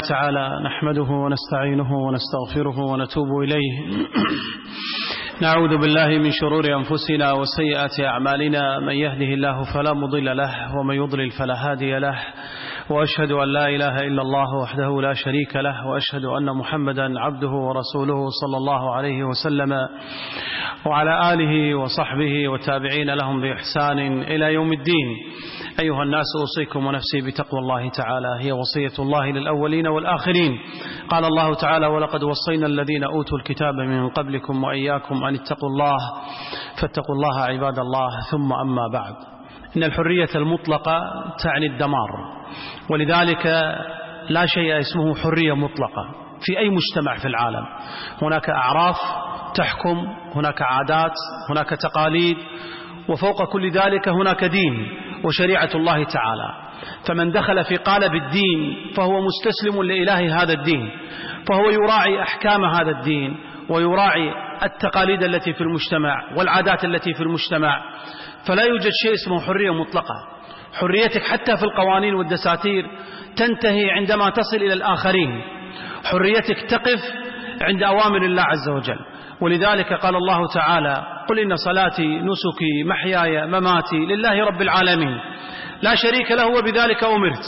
تعالى نحمده ونستعينه ونستغفره ونتوب إليه. نعوذ بالله من شرور أنفسنا وسيئات أعمالنا، من يهده الله فلا مضل له ومن يضلل فلا هادي له، وأشهد أن لا إله إلا الله وحده لا شريك له، وأشهد أن محمدا عبده ورسوله صلى الله عليه وسلم وعلى آله وصحبه وتابعين لهم بإحسان إلى يوم الدين. أيها الناس، أوصيكم ونفسي بتقوى الله تعالى، هي وصية الله للأولين والآخرين. قال الله تعالى: ولقد وصينا الذين أوتوا الكتاب من قبلكم وإياكم أن اتقوا الله فاتقوا الله عباد الله. ثم أما بعد، إن الحرية المطلقة تعني الدمار، ولذلك لا شيء اسمه حرية مطلقة في أي مجتمع في العالم. هناك أعراف تحكم، هناك عادات، هناك تقاليد، وفوق كل ذلك هناك دين وشريعة الله تعالى. فمن دخل في قالب الدين فهو مستسلم لإله هذا الدين، فهو يراعي أحكام هذا الدين ويراعي التقاليد التي في المجتمع والعادات التي في المجتمع. فلا يوجد شيء اسمه حرية مطلقة. حريتك حتى في القوانين والدساتير تنتهي عندما تصل إلى الآخرين. حريتك تقف عند أوامر الله عز وجل. ولذلك قال الله تعالى: قل إن صلاتي نسكي محياي مماتي لله رب العالمين لا شريك له وبذلك أمرت.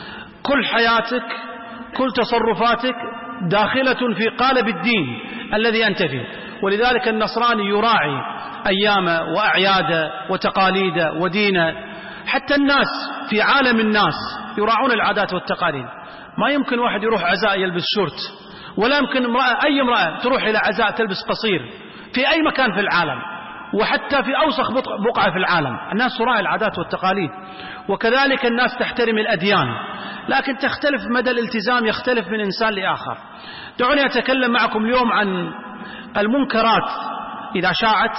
كل حياتك، كل تصرفاتك داخلة في قالب الدين الذي أنت فيه. ولذلك النصراني يراعي أيام وأعياد وتقاليد ودين. حتى الناس في عالم الناس يراعون العادات والتقاليد. ما يمكن واحد يروح عزاء يلبس شورت، ولا يمكن أي امرأة تروح إلى عزاء تلبس قصير في أي مكان في العالم، وحتى في أوسخ بقعة في العالم. الناس تراعي العادات والتقاليد. وكذلك الناس تحترم الأديان، لكن تختلف مدى الالتزام، يختلف من إنسان لآخر. دعوني أتكلم معكم اليوم عن المنكرات إذا شاعت،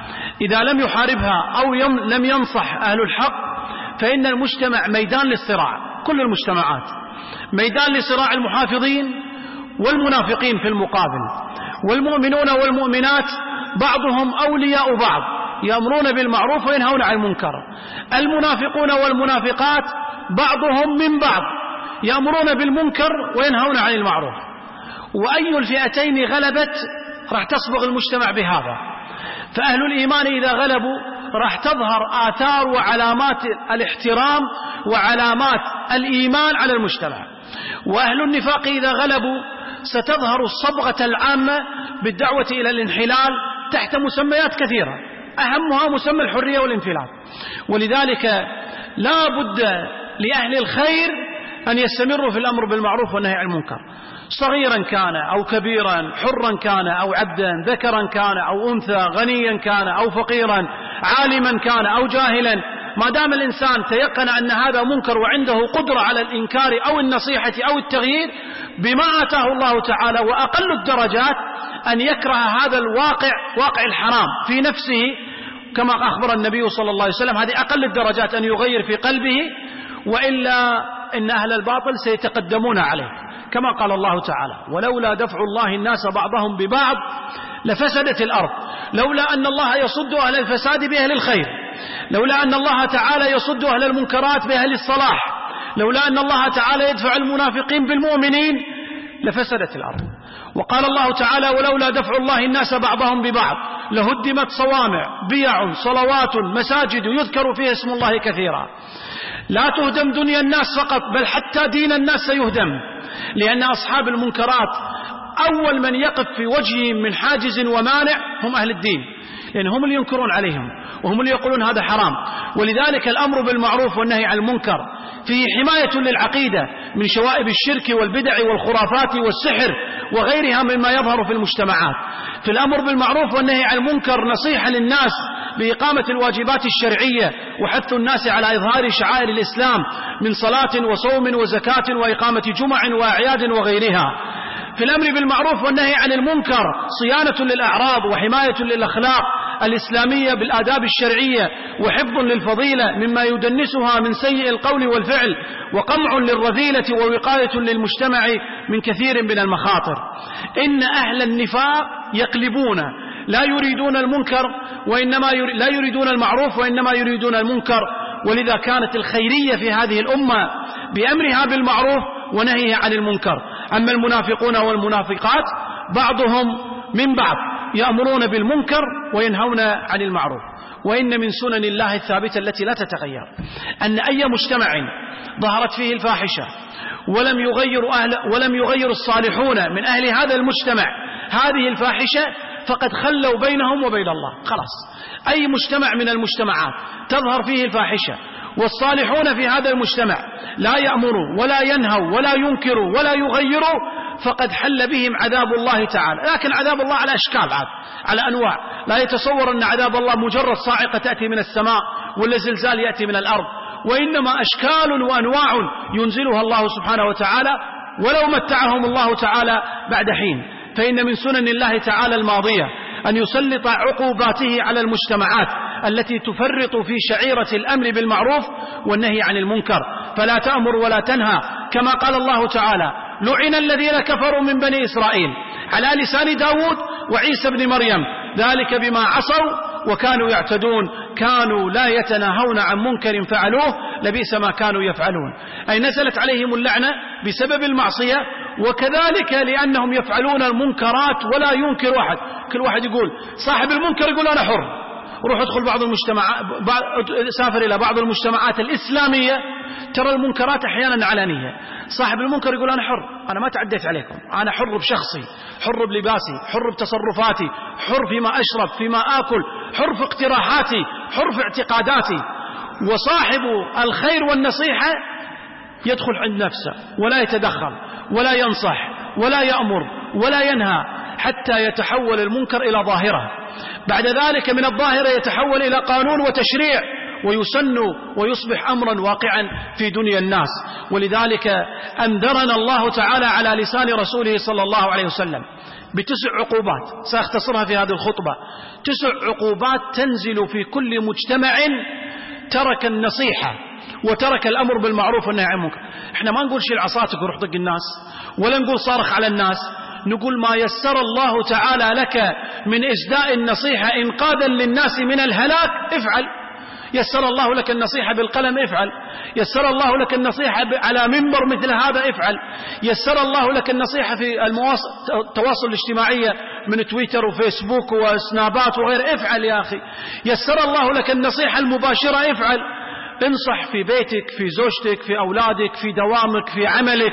إذا لم يحاربها أو لم ينصح أهل الحق، فإن المجتمع ميدان للصراع. كل المجتمعات ميدان لصراع المحافظين والمنافقين في المقابل. والمؤمنون والمؤمنات بعضهم أولياء بعض، يأمرون بالمعروف وينهون عن المنكر. المنافقون والمنافقات بعضهم من بعض، يأمرون بالمنكر وينهون عن المعروف. وأي الفئتين غلبت راح تصبغ المجتمع بهذا. فأهل الإيمان إذا غلبوا راح تظهر آثار وعلامات الاحترام وعلامات الإيمان على المجتمع. وأهل النفاق إذا غلبوا ستظهر الصبغة العامة بالدعوة إلى الانحلال تحت مسميات كثيرة، أهمها مسمى الحرية والانفلات. ولذلك لا بد لأهل الخير أن يستمروا في الأمر بالمعروف والنهي عن المنكر، صغيرا كان أو كبيرا، حرا كان أو عبدا، ذكرا كان أو أنثى، غنيا كان أو فقيرا، عالما كان أو جاهلا. ما دام الإنسان تيقن أن هذا منكر وعنده قدرة على الإنكار أو النصيحة أو التغيير بما آتاه الله تعالى، وأقل الدرجات أن يكره هذا الواقع، واقع الحرام في نفسه، كما أخبر النبي صلى الله عليه وسلم. هذه أقل الدرجات أن يغير في قلبه، وإلا إن أهل الباطل سيتقدمون عليه، كما قال الله تعالى: ولولا دفع الله الناس بعضهم ببعض لفسدت الأرض. لولا أن الله يصد أهل الفساد بأهل الخير، لولا أن الله تعالى يصد أهل المنكرات بأهل الصلاح، لولا أن الله تعالى يدفع المنافقين بالمؤمنين لفسدت الأرض. وقال الله تعالى: ولولا دفع الله الناس بعضهم ببعض لهدمت صوامع بيع صلوات مساجد يذكر فيها اسم الله كثيرا. لا تهدم دنيا الناس فقط، بل حتى دين الناس سيهدم، لأن أصحاب المنكرات أول من يقف في وجههم من حاجز ومانع هم أهل الدين، لأن هم اللي ينكرون عليهم وهم اللي يقولون هذا حرام. ولذلك الأمر بالمعروف والنهي عن المنكر فيه حماية للعقيدة من شوائب الشرك والبدع والخرافات والسحر وغيرها مما يظهر في المجتمعات. في الأمر بالمعروف والنهي عن المنكر نصيحة للناس بإقامة الواجبات الشرعية، وحث الناس على إظهار شعائر الإسلام من صلاة وصوم وزكاة وإقامة جمع وأعياد وغيرها. في الأمر بالمعروف والنهي عن المنكر صيانة للأعراض وحماية للأخلاق الإسلامية بالآداب الشرعية، وحفظ للفضيلة مما يدنسها من سيء القول والفعل، وقمع للرذيلة ووقاية للمجتمع من كثير من المخاطر. إن أهل النفاق يقلبون، لا يريدون المنكر لا يريدون المعروف وإنما يريدون المنكر. ولذا كانت الخيرية في هذه الأمة بأمرها بالمعروف ونهيه عن المنكر. أما المنافقون والمنافقات بعضهم من بعض يأمرون بالمنكر وينهون عن المعروف. وإن من سنن الله الثابتة التي لا تتغير أن أي مجتمع ظهرت فيه الفاحشة ولم يغير الصالحون من أهل هذا المجتمع هذه الفاحشة فقد خلوا بينهم وبين الله. خلاص، أي مجتمع من المجتمعات تظهر فيه الفاحشة والصالحون في هذا المجتمع لا يأمروا ولا ينهوا ولا ينكروا ولا يغيروا فقد حل بهم عذاب الله تعالى. لكن عذاب الله على أشكال، على أنواع. لا يتصور أن عذاب الله مجرد صاعقة تأتي من السماء ولا زلزال يأتي من الأرض، وإنما أشكال وأنواع ينزلها الله سبحانه وتعالى ولو متعهم الله تعالى بعد حين. فإن من سنن الله تعالى الماضية أن يسلط عقوباته على المجتمعات التي تفرط في شعيرة الأمر بالمعروف والنهي عن المنكر، فلا تأمر ولا تنهى، كما قال الله تعالى: لعن الذين كفروا من بني إسرائيل على لسان داود وعيسى بن مريم ذلك بما عصوا وكانوا يعتدون كانوا لا يتناهون عن منكر فعلوه لبئس ما كانوا يفعلون. أي نزلت عليهم اللعنة بسبب المعصية، وكذلك لأنهم يفعلون المنكرات ولا ينكر أحد. كل واحد يقول صاحب المنكر يقول أنا حر. روح ادخل بعض المجتمعات، سافر إلى بعض المجتمعات الإسلامية ترى المنكرات أحيانا علانية. صاحب المنكر يقول أنا حر، أنا ما تعديت عليكم، أنا حر بشخصي، حر بلباسي، حر بتصرفاتي، حر فيما أشرب، فيما آكل، حر في اقتراحاتي، حر في اعتقاداتي. وصاحب الخير والنصيحة يدخل عند نفسه ولا يتدخل ولا ينصح ولا يأمر ولا ينهى حتى يتحول المنكر إلى ظاهرة، بعد ذلك من الظاهرة يتحول إلى قانون وتشريع ويسن ويصبح أمرا واقعا في دنيا الناس. ولذلك أنذرنا الله تعالى على لسان رسوله صلى الله عليه وسلم ب9 عقوبات سأختصرها في هذه الخطبة. 9 عقوبات تنزل في كل مجتمع ترك النصيحة وترك الأمر بالمعروف والنهي عن المنكر. احنا ما نقول شيل عصاتك وروح طق الناس، ولا نقول صارخ على الناس، نقول ما يسر الله تعالى لك من إجداء النصيحة إنقاذا للناس من الهلاك افعل. يسر الله لك النصيحة بالقلم افعل، يسر الله لك النصيحة على منبر مثل هذا افعل، يسر الله لك النصيحة في التواصل الاجتماعية من تويتر وفيسبوك وسنابات وغير افعل يا أخي. يسر الله لك النصيحة المباشرة افعل. انصح في بيتك، في زوجتك، في أولادك، في دوامك، في عملك.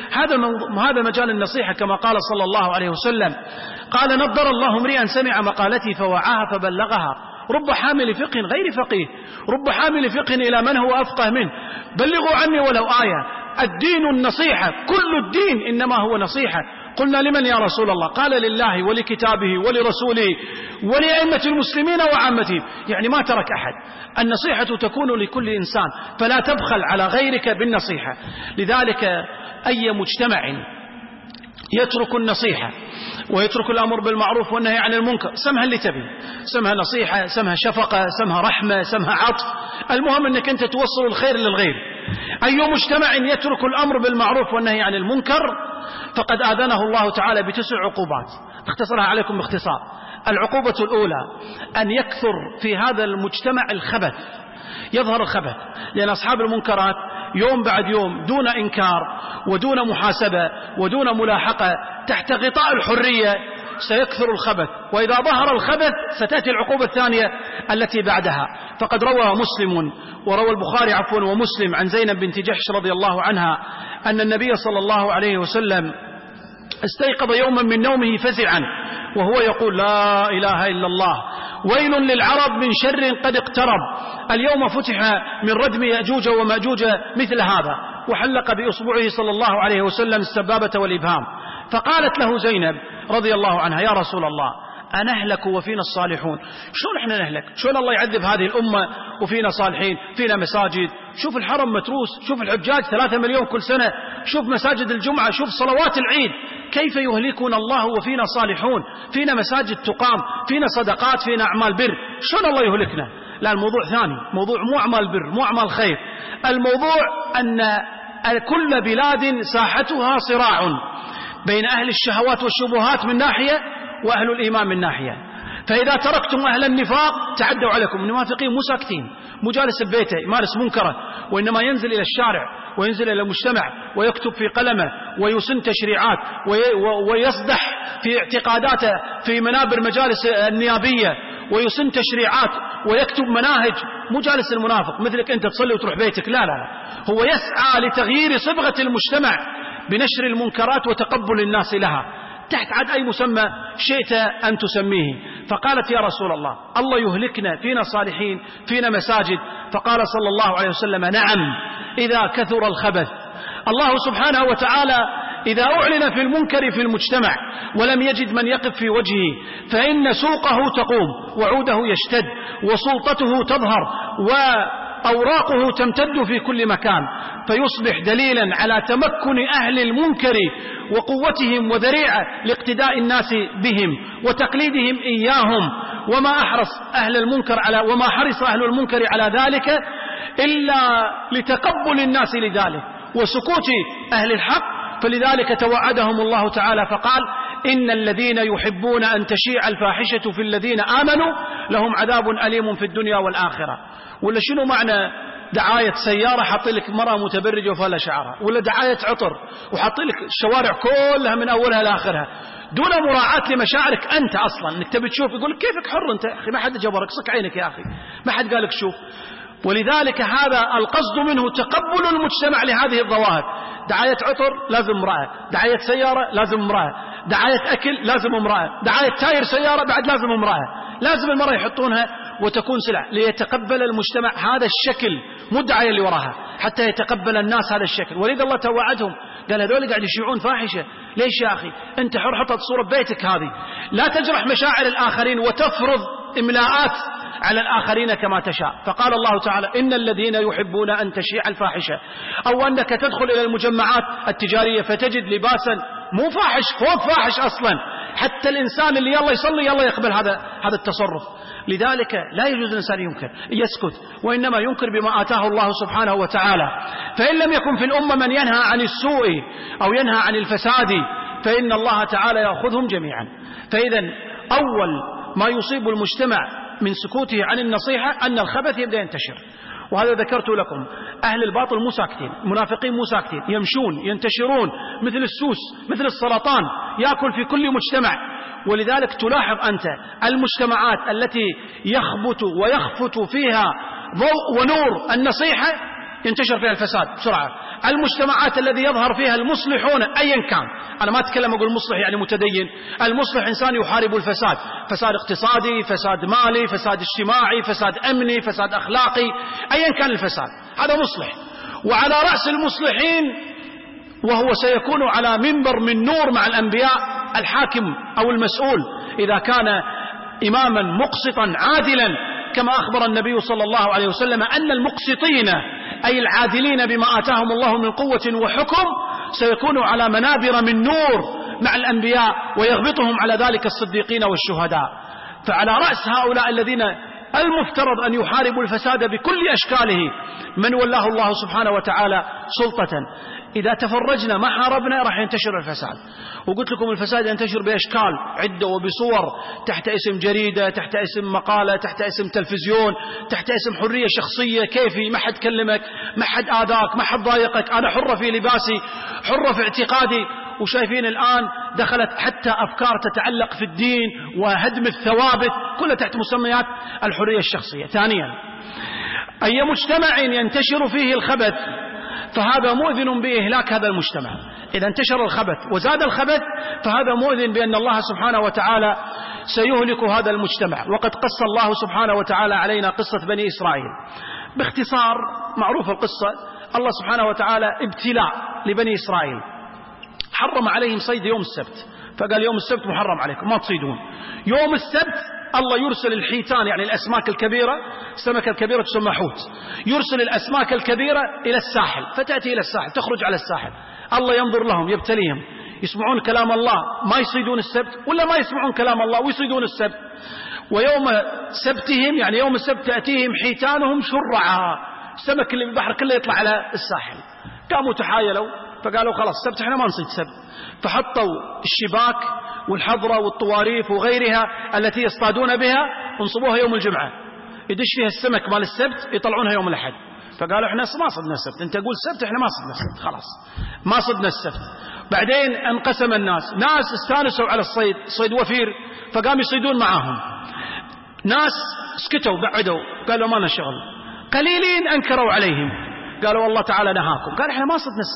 هذا مجال النصيحة كما قال صلى الله عليه وسلم، قال: نضر الله امرئا سمع مقالتي فوعاها فبلغها. رب حامل فقه غير فقيه، رب حامل فقه إلى من هو أفقه منه. بلغوا عني ولو آية. الدين النصيحة، كل الدين إنما هو نصيحة. قلنا: لمن يا رسول الله؟ قال: لله ولكتابه ولرسوله ولأئمة المسلمين وعامتهم. يعني ما ترك أحد. النصيحة تكون لكل إنسان، فلا تبخل على غيرك بالنصيحة. لذلك أي مجتمع يترك النصيحة ويترك الأمر بالمعروف والنهي عن المنكر، سمها اللي تبي، سمها نصيحة، سمها شفقة، سمها رحمة، سمها عطف، المهم أنك أنت توصل الخير للغير. أي مجتمع يترك الأمر بالمعروف والنهي عن المنكر فقد آذنه الله تعالى ب9 عقوبات، اختصرها عليكم باختصار. العقوبة الأولى أن يكثر في هذا المجتمع الخبث، يظهر الخبث، لأن أصحاب المنكرات يوم بعد يوم دون إنكار ودون محاسبة ودون ملاحقة تحت غطاء الحرية سيكثر الخبث، وإذا ظهر الخبث ستأتي العقوبة الثانية التي بعدها. فقد روى مسلم وروى البخاري ومسلم عن زينب بنت جحش رضي الله عنها أن النبي صلى الله عليه وسلم استيقظ يوما من نومه فزعا وهو يقول: لا إله إلا الله، ويل للعرب من شر قد اقترب، اليوم فتح من ردم يأجوج ومأجوج مثل هذا. وحلق بإصبعه صلى الله عليه وسلم السبابة والإبهام. فقالت له زينب رضي الله عنها: يا رسول الله، أنهلك وفينا الصالحون؟ شلون احنا نهلك؟ شلون الله يعذب هذه الأمة وفينا صالحين؟ فينا مساجد، شوف الحرم متروس، شوف الحجاج 3 مليون كل سنة، شوف مساجد الجمعة، شوف صلوات العيد، كيف يهلكون الله وفينا صالحون؟ فينا مساجد تقام، فينا صدقات، فينا أعمال بر، شلون الله يهلكنا؟ لا، الموضوع ثاني، موضوع مو أعمال بر، مو أعمال خير، الموضوع أن كل بلاد ساحتها صراع بين أهل الشهوات والشبهات من ناحية وأهل الإيمان من ناحية. فإذا تركتم أهل النفاق تعدوا عليكم. المنافقين مو ساكتين، مو جالس ببيته يمارس منكره، وإنما ينزل إلى الشارع وينزل إلى المجتمع ويكتب في قلمه ويسن تشريعات ويصدح في اعتقاداته في منابر مجالس النيابية ويسن تشريعات ويكتب مناهج، مو جالس المنافق مثلك أنت تصلي وتروح بيتك، لا لا لا، هو يسعى لتغيير صبغة المجتمع بنشر المنكرات وتقبل الناس لها تحت عد أي مسمى شئت أن تسميه. فقالت يا رسول الله، الله يهلكنا فينا صالحين فينا مساجد؟ فقال صلى الله عليه وسلم نعم إذا كثر الخبث. الله سبحانه وتعالى إذا أعلن في المنكر في المجتمع ولم يجد من يقف في وجهه فإن سوقه تقوم وعوده يشتد وسلطته تظهر وأوراقه تمتد في كل مكان، فيصبح دليلا على تمكن أهل المنكر وقوتهم وذريعة لاقتداء الناس بهم وتقليدهم إياهم. وما حرص أهل المنكر على ذلك إلا لتقبل الناس لذلك وسكوت أهل الحق، فلذلك توعدهم الله تعالى فقال إن الذين يحبون أن تشيع الفاحشة في الذين آمنوا لهم عذاب أليم في الدنيا والآخرة. ولا شنو معنى دعاية سيارة حط لك مرأة متبرجة وفلا شعرها، ولا دعاية عطر وحط لك الشوارع كلها من أولها لآخرها دون مراعاة لمشاعرك أنت أصلا إنك تبي تشوف، يقول كيفك حر أنت يا أخي، ما حد جبرك، صك عينك يا أخي، ما حد قالك شوف. ولذلك هذا القصد منه تقبل المجتمع لهذه الظواهر. دعاية عطر لازم امرأة، دعاية سيارة لازم امرأة، دعاية أكل لازم امرأة، دعاية تاير سيارة بعد لازم امرأة، لازم المرأة يحطونها وتكون سلع ليتقبل المجتمع هذا الشكل، مو الدعاية اللي وراها، حتى يتقبل الناس هذا الشكل. ولذا الله توعدهم قال هذول قاعد يشيعون فاحشة، ليش يا أخي أنت حر، حطت صورة بيتك هذه، لا تجرح مشاعر الآخرين وتفرض إملاءات على الآخرين كما تشاء. فقال الله تعالى إن الذين يحبون أن تشيع الفاحشة، أو أنك تدخل إلى المجمعات التجارية فتجد لباسا مو فاحش فوق فاحش أصلا، حتى الإنسان اللي يلا يصلي يلا يقبل هذا التصرف. لذلك لا يجوز الإنسان ينكر يسكت، وإنما ينكر بما آتاه الله سبحانه وتعالى. فإن لم يكن في الأمة من ينهى عن السوء أو ينهى عن الفساد فإن الله تعالى يأخذهم جميعا. فإذا أول ما يصيب المجتمع من سكوته عن النصيحة أن الخبث يبدأ ينتشر، وهذا ذكرت لكم. أهل الباطل مو ساكتين، المنافقين مو ساكتين، يمشون ينتشرون مثل السوس مثل السرطان يأكل في كل مجتمع. ولذلك تلاحظ أنت المجتمعات التي يخبط ويخفت فيها ضوء ونور النصيحة ينتشر فيها الفساد بسرعة. المجتمعات الذي يظهر فيها المصلحون أيا كان، أنا ما أتكلم أقول مصلح يعني متدين، المصلح إنسان يحارب الفساد، فساد اقتصادي، فساد مالي، فساد اجتماعي، فساد أمني، فساد أخلاقي، أيا كان الفساد هذا مصلح. وعلى رأس المصلحين وهو سيكون على منبر من نور مع الأنبياء الحاكم أو المسؤول إذا كان إماما مقسطا عادلا، كما أخبر النبي صلى الله عليه وسلم أن المقسطين أي العادلين بما آتاهم الله من قوة وحكم سيكونوا على منابر من نور مع الأنبياء ويغبطهم على ذلك الصديقين والشهداء. فعلى رأس هؤلاء الذين المفترض أن يحاربوا الفساد بكل أشكاله من ولاه الله سبحانه وتعالى سلطة. إذا تفرجنا ما حاربنا راح ينتشر الفساد. وقلت لكم الفساد ينتشر بأشكال عدة وبصور، تحت اسم جريدة، تحت اسم مقالة، تحت اسم تلفزيون، تحت اسم حرية شخصية كيفي، ما حد كلمك، ما حد آذاك، ما حد ضايقك، أنا حرة في لباسي، حرة في اعتقادي. وشايفين الآن دخلت حتى أفكار تتعلق في الدين وهدم الثوابت كلها تحت مسميات الحرية الشخصية. ثانيا أي مجتمع ينتشر فيه الخبث فهذا مؤذن بإهلاك هذا المجتمع. إذا انتشر الخبث وزاد الخبث فهذا مؤذن بأن الله سبحانه وتعالى سيهلك هذا المجتمع. وقد قص الله سبحانه وتعالى علينا قصة بني إسرائيل باختصار، معروف القصة. الله سبحانه وتعالى ابتلاء لبني إسرائيل، حرم عليهم صيد يوم السبت، فقال يوم السبت محرم عليكم ما تصيدون. يوم السبت الله يرسل الحيتان يعني الأسماك الكبيرة، السمكة الكبيرة تسمى حوت، يرسل الأسماك الكبيرة إلى الساحل، فتأتي إلى الساحل تخرج على الساحل، الله ينظر لهم يبتليهم، يسمعون كلام الله ما يصيدون السبت ولا ما يسمعون كلام الله ويصيدون السبت. ويوم سبتهم يعني يوم السبت تأتيهم حيتانهم شرعا، السمك اللي بالبحر كله يطلع على الساحل. قاموا تحايلوا فقالوا خلاص السبت احنا ما نصيد سبت، فحطوا الشباك والحضرة والطواريف وغيرها التي يصطادون بها ونصبوها يوم الجمعة، يدش فيها السمك مال السبت يطلعونها يوم الأحد. فقالوا احنا ما صدنا السبت، انت قول السبت احنا ما صدنا السبت، خلاص ما صدنا السبت. بعدين انقسم الناس، ناس استانسوا على الصيد، صيد وفير فقاموا يصيدون معاهم، ناس سكتوا بعدوا قالوا ما لنا شغل، قليلين انكروا عليهم قالوا والله تعالى نهاكم. قال احنا ما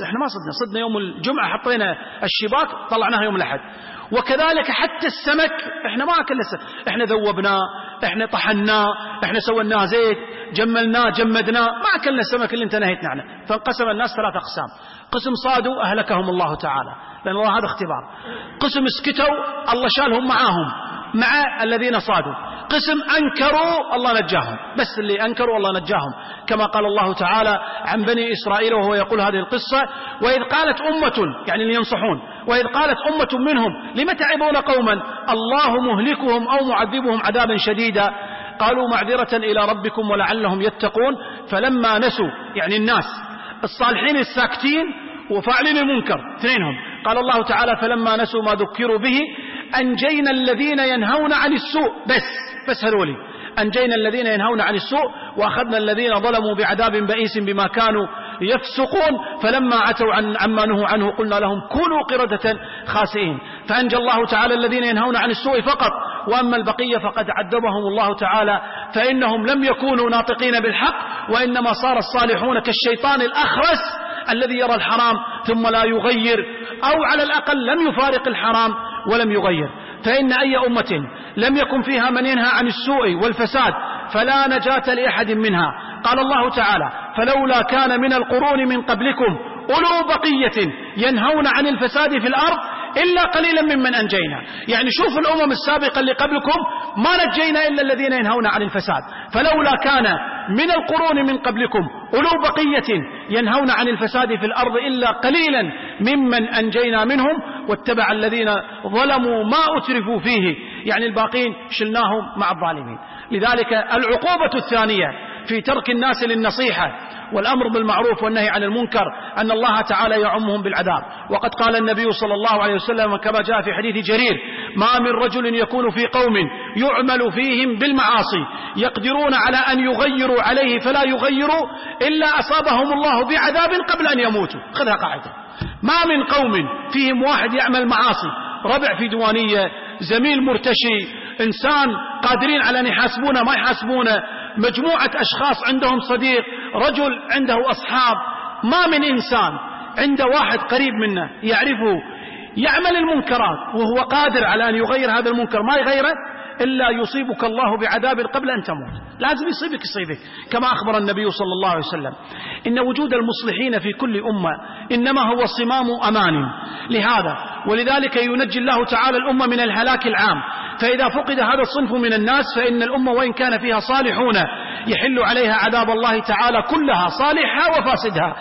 صدنا يوم الجمعة حطينا الشباك طلعناها يوم الأحد. وكذلك حتى السمك احنا ما اكلنا السمك، احنا ذوبناه، احنا طحناه، احنا سويناه زيت، جملناه جمدناه، ما اكلنا السمك اللي انت نهيتنا عنه. فانقسم الناس 3 أقسام، قسم صادوا أهلكهم الله تعالى لأن الله هذا اختبار، قسم سكتوا الله شالهم معاهم مع الذين صادوا، قسم أنكروا الله نجاهم، بس اللي أنكروا الله نجاهم، كما قال الله تعالى عن بني إسرائيل وهو يقول هذه القصة: وإذ قالت أمة، يعني اللي ينصحون، وإذ قالت أمة منهم لم تعظون قوما الله مهلكهم أو معذبهم عذابا شديدا قالوا معذرة إلى ربكم ولعلهم يتقون فلما نسوا، يعني الناس الصالحين الساكتين وفاعلين المنكر اثنينهم، قال الله تعالى: فلما نسوا ما ذكروا به أنجينا الذين ينهون عن السوء، بس هذولي أنجينا الذين ينهون عن السوء وأخذنا الذين ظلموا بعذاب بئيس بما كانوا يفسقون فلما عتوا عما نهوا عنه قلنا لهم كونوا قردة خاسئين. فأنجى الله تعالى الذين ينهون عن السوء فقط، وأما البقية فقد عذبهم الله تعالى فإنهم لم يكونوا ناطقين بالحق، وإنما صار الصالحون كالشيطان الأخرس الذي يرى الحرام ثم لا يغير، أو على الأقل لم يفارق الحرام ولم يغير. فإن أي أمة لم يكن فيها من ينهى عن السوء والفساد فلا نجاة لأحد منها. قال الله تعالى: فلولا كان من القرون من قبلكم أولو بقية ينهون عن الفساد في الأرض إلا قليلا ممن أنجينا. يعني شوف الأمم السابقة اللي قبلكم ما نجينا إلا الذين ينهون عن الفساد، فلولا كان من القرون من قبلكم أولو بقية ينهون عن الفساد في الأرض إلا قليلا ممن أنجينا منهم واتبع الذين ظلموا ما أترفوا فيه، يعني الباقين شلناهم مع الظالمين. لذلك العقوبة الثانية في ترك الناس للنصيحة والأمر بالمعروف والنهي عن المنكر أن الله تعالى يعمهم بالعذاب. وقد قال النبي صلى الله عليه وسلم كما جاء في حديث جرير: ما من رجل يكون في قوم يعمل فيهم بالمعاصي يقدرون على أن يغيروا عليه فلا يغيروا إلا أصابهم الله بعذاب قبل أن يموتوا. خذها قاعدة، ما من قوم فيهم واحد يعمل معاصي، ربع في دوانية، زميل مرتشي، إنسان قادرين على أن يحاسبونه ما يحاسبونه، مجموعة أشخاص عندهم صديق، رجل عنده أصحاب، ما من إنسان عنده واحد قريب منه يعرفه يعمل المنكرات وهو قادر على أن يغير هذا المنكر ما يغيره إلا يصيبك الله بعذاب قبل أن تموت. لازم يصيبك كما أخبر النبي صلى الله عليه وسلم إن وجود المصلحين في كل أمة إنما هو صمام أمان لهذا، ولذلك ينجي الله تعالى الأمة من الهلاك العام. فإذا فقد هذا الصنف من الناس فإن الأمة وإن كان فيها صالحون يحل عليها عذاب الله تعالى كلها، صالحها وفاسدها،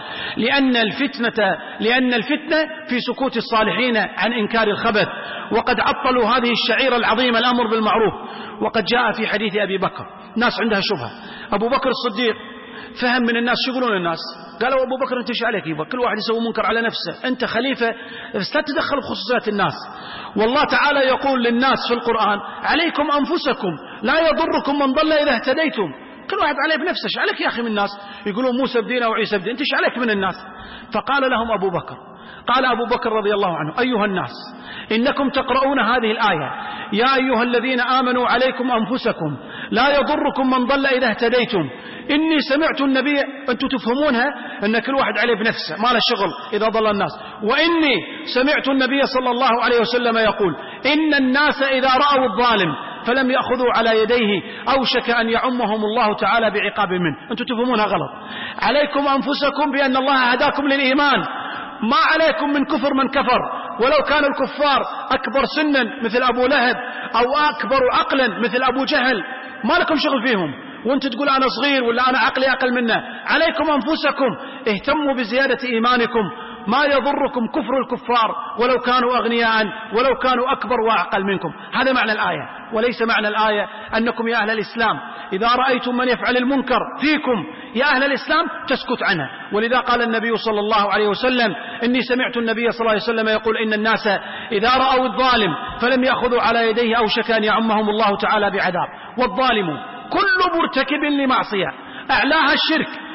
لأن الفتنة في سكوت الصالحين عن إنكار الخبث. وقد عطلوا هذه الشعيرة العظيمة الأمر بالمعروف. وقد جاء في حديث أبي بكر ناس عندها شبهة، أبو بكر الصديق فهم من الناس شو يقولون الناس، قالوا أبو بكر أنت ايش عليك يبا، كل واحد يسوي منكر على نفسه، أنت خليفة بس لا تدخل بخصوصيات الناس. والله تعالى يقول للناس في القرآن: عليكم أنفسكم لا يضركم من ضل إذا اهتديتم. كل واحد عليه بنفسه، ايش عليك يا أخي من الناس؟ يقولون موسى بدينا وعيسى بدينا، أنت ايش عليك من الناس؟ فقال لهم أبو بكر، قال أبو بكر رضي الله عنه: أيها الناس إنكم تقرؤون هذه الآية: يا أيها الذين آمنوا عليكم أنفسكم لا يضركم من ضل إذا اهتديتم. إني سمعت النبي، أنتم تفهمونها أن كل واحد عليه بنفسه ما له شغل إذا ضل الناس، وإني سمعت النبي صلى الله عليه وسلم يقول: إن الناس إذا رأوا الظالم فلم يأخذوا على يديه أوشك أن يعمهم الله تعالى بعقاب منه. أنتم تفهمونها غلط. عليكم أنفسكم بأن الله هداكم للإيمان، ما عليكم من كفر من كفر، ولو كان الكفار أكبر سنا مثل أبو لهب أو أكبر عقلا مثل أبو جهل ما لكم شغل فيهم، وانت تقول أنا صغير ولا أنا عقلي أقل منه. عليكم أنفسكم، اهتموا بزيادة إيمانكم، ما يضركم كفر الكفار ولو كانوا أغنياء ولو كانوا أكبر وأعقل منكم. هذا معنى الآية، وليس معنى الآية أنكم يا أهل الإسلام إذا رأيتم من يفعل المنكر فيكم يا أهل الإسلام تسكت عنه. ولذا قال النبي صلى الله عليه وسلم: إني سمعت النبي صلى الله عليه وسلم يقول: إن الناس إذا رأوا الظالم فلم يأخذوا على يديه أوشك أن يعمهم الله تعالى بعذاب. والظالم كل مرتكب لمعصية أعلاها الشرك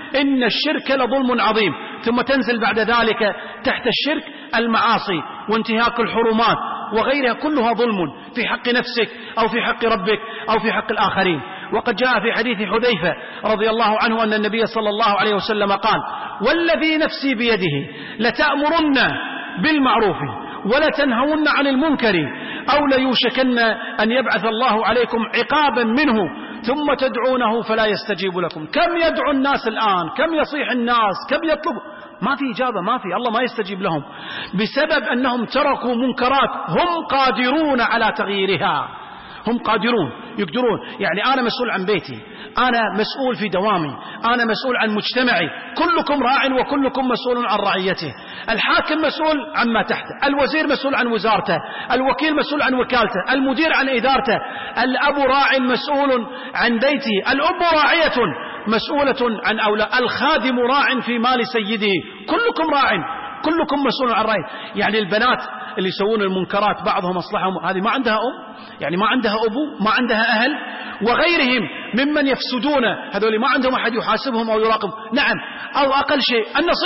إن الشرك لظلم عظيم، ثم تنزل بعد ذلك تحت الشرك المعاصي وانتهاك الحرمات وغيرها، كلها ظلم في حق نفسك أو في حق ربك أو في حق الآخرين. وقد جاء في حديث حذيفة رضي الله عنه أن النبي صلى الله عليه وسلم قال: والذي نفسي بيده لتأمرن بالمعروف ولتنهون عن المنكر أو ليوشكن أن يبعث الله عليكم عقابا منه ثم تدعونه فلا يستجيب لكم. كم يدعو الناس الآن، كم يصيح الناس، كم يطلب، ما في إجابة، ما في، الله ما يستجيب لهم بسبب أنهم تركوا منكرات هم قادرون على تغييرها، هم قادرون يقدرون. يعني أنا مسؤول عن بيتي، أنا مسؤول في دوامي، أنا مسؤول عن مجتمعي، كلكم راع وكلكم مسؤول عن رعيته. الحاكم مسؤول عما تحته، الوزير مسؤول عن وزارته، الوكيل مسؤول عن وكالته، المدير عن إدارته، الأب راع مسؤول عن بيته، الأم راعية مسؤولة عن أولاد، الخادم راع في مال سيده، كلكم راع كلكم مسؤول عن رأي. يعني البنات اللي يسوون المنكرات بعضهم أصلحهم، هذه ما عندها أم، يعني ما عندها أبو، ما عندها أهل، وغيرهم ممن يفسدون، هذول ما عندهم أحد يحاسبهم أو يراقب. نعم، أو أقل شيء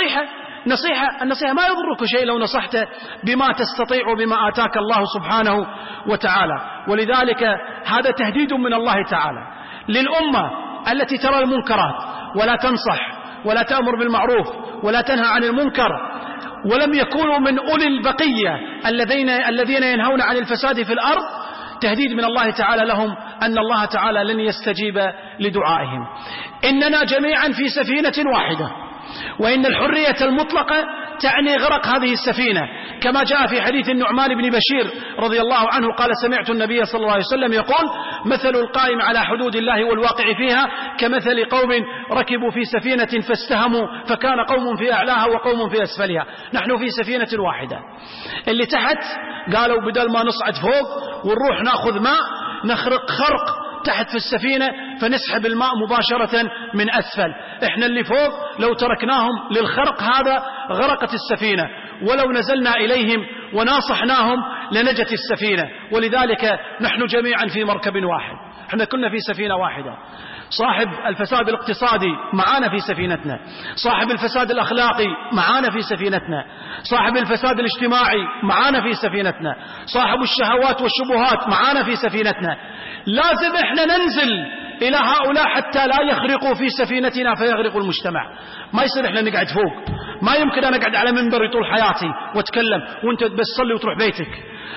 النصيحة ما يضرك شيء لو نصحت بما تستطيع وبما آتاك الله سبحانه وتعالى. ولذلك هذا تهديد من الله تعالى للأمة التي ترى المنكرات ولا تنصح ولا تأمر بالمعروف ولا تنهى عن المنكر، ولم يكونوا من أولي البقية الذين ينهون عن الفساد في الأرض. تهديد من الله تعالى لهم أن الله تعالى لن يستجيب لدعائهم. إننا جميعا في سفينة واحدة، وإن الحرية المطلقة تعني غرق هذه السفينة، كما جاء في حديث النعمان بن بشير رضي الله عنه قال: سمعت النبي صلى الله عليه وسلم يقول: مثل القائم على حدود الله والواقع فيها كمثل قوم ركبوا في سفينة فاستهموا فكان قوم في أعلاها وقوم في أسفلها. نحن في سفينة واحدة، اللي تحت قالوا بدل ما نصعد فوق ونروح ناخذ ماء نخرق خرق تحت في السفينة فنسحب الماء مباشرة من أسفل. إحنا اللي فوق لو تركناهم للخرق هذا غرقت السفينة، ولو نزلنا إليهم وناصحناهم لنجت السفينة. ولذلك نحن جميعا في مركب واحد، احنا كنا في سفينة واحدة. صاحب الفساد الاقتصادي معانا في سفينتنا، صاحب الفساد الأخلاقي معانا في سفينتنا، صاحب الفساد الاجتماعي معانا في سفينتنا، صاحب الشهوات والشبهات معانا في سفينتنا. لازم احنا ننزل إلى هؤلاء حتى لا يخرقوا في سفينتنا فيغرقوا المجتمع. ما يصير احنا نقعد فوق، ما يمكن أنا أقعد على منبر طول حياتي واتكلم وانت بس صلي وتروح بيتك.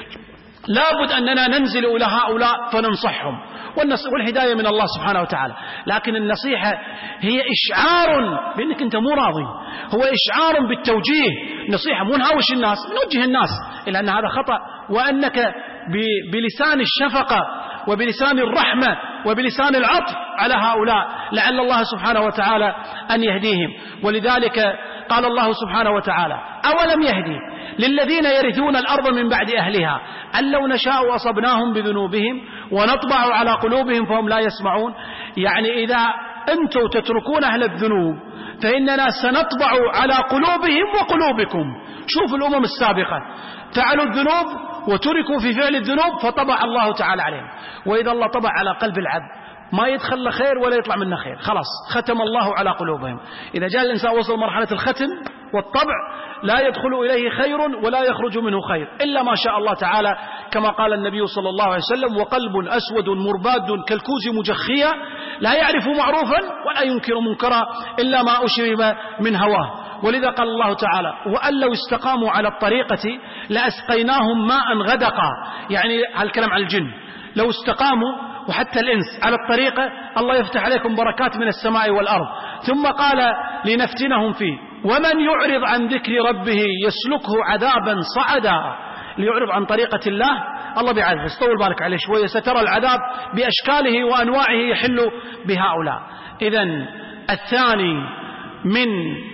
لابد أننا ننزل إلى هؤلاء فننصحهم، والهداية من الله سبحانه وتعالى. لكن النصيحة هي إشعار بأنك أنت مو راضي، هو إشعار بالتوجيه، نصيحة مو نهاوش الناس، نوجه الناس إلى أن هذا خطأ، وأنك بلسان الشفقة وبلسان الرحمة وبلسان العطف على هؤلاء لعل الله سبحانه وتعالى أن يهديهم. ولذلك قال الله سبحانه وتعالى: أولم يهدي للذين يرثون الأرض من بعد أهلها أن لو نشاء أصبناهم بذنوبهم ونطبع على قلوبهم فهم لا يسمعون. يعني إذا أنتم تتركون أهل الذنوب فإننا سنطبع على قلوبهم وقلوبكم. شوف الأمم السابقة فعلوا الذنوب وتركوا في فعل الذنوب فطبع الله تعالى عليهم. وإذا الله طبع على قلب العبد ما يدخل خير ولا يطلع منه خير، خلاص ختم الله على قلوبهم. إذا جاء الإنسان وصل مرحلة الختم والطبع لا يدخل إليه خير ولا يخرج منه خير إلا ما شاء الله تعالى، كما قال النبي صلى الله عليه وسلم: وقلب أسود مرباد كالكوز مجخيا لا يعرف معروفا ولا ينكر منكرا إلا ما أشرب من هواه. ولذا قال الله تعالى: وأن لو استقاموا على الطريقة لأسقيناهم ماء غدقا. يعني هالكلام على الجن، لو استقاموا وحتى الإنس على الطريقة الله يفتح عليكم بركات من السماء والأرض. ثم قال لنفتنهم فيه: ومن يعرض عن ذكر ربه يسلكه عذابا صعدا. ليعرض عن طريقة الله بيعذب، استول بالك عليه شوية سترى العذاب بأشكاله وأنواعه يحل بهؤلاء. إذن الثاني من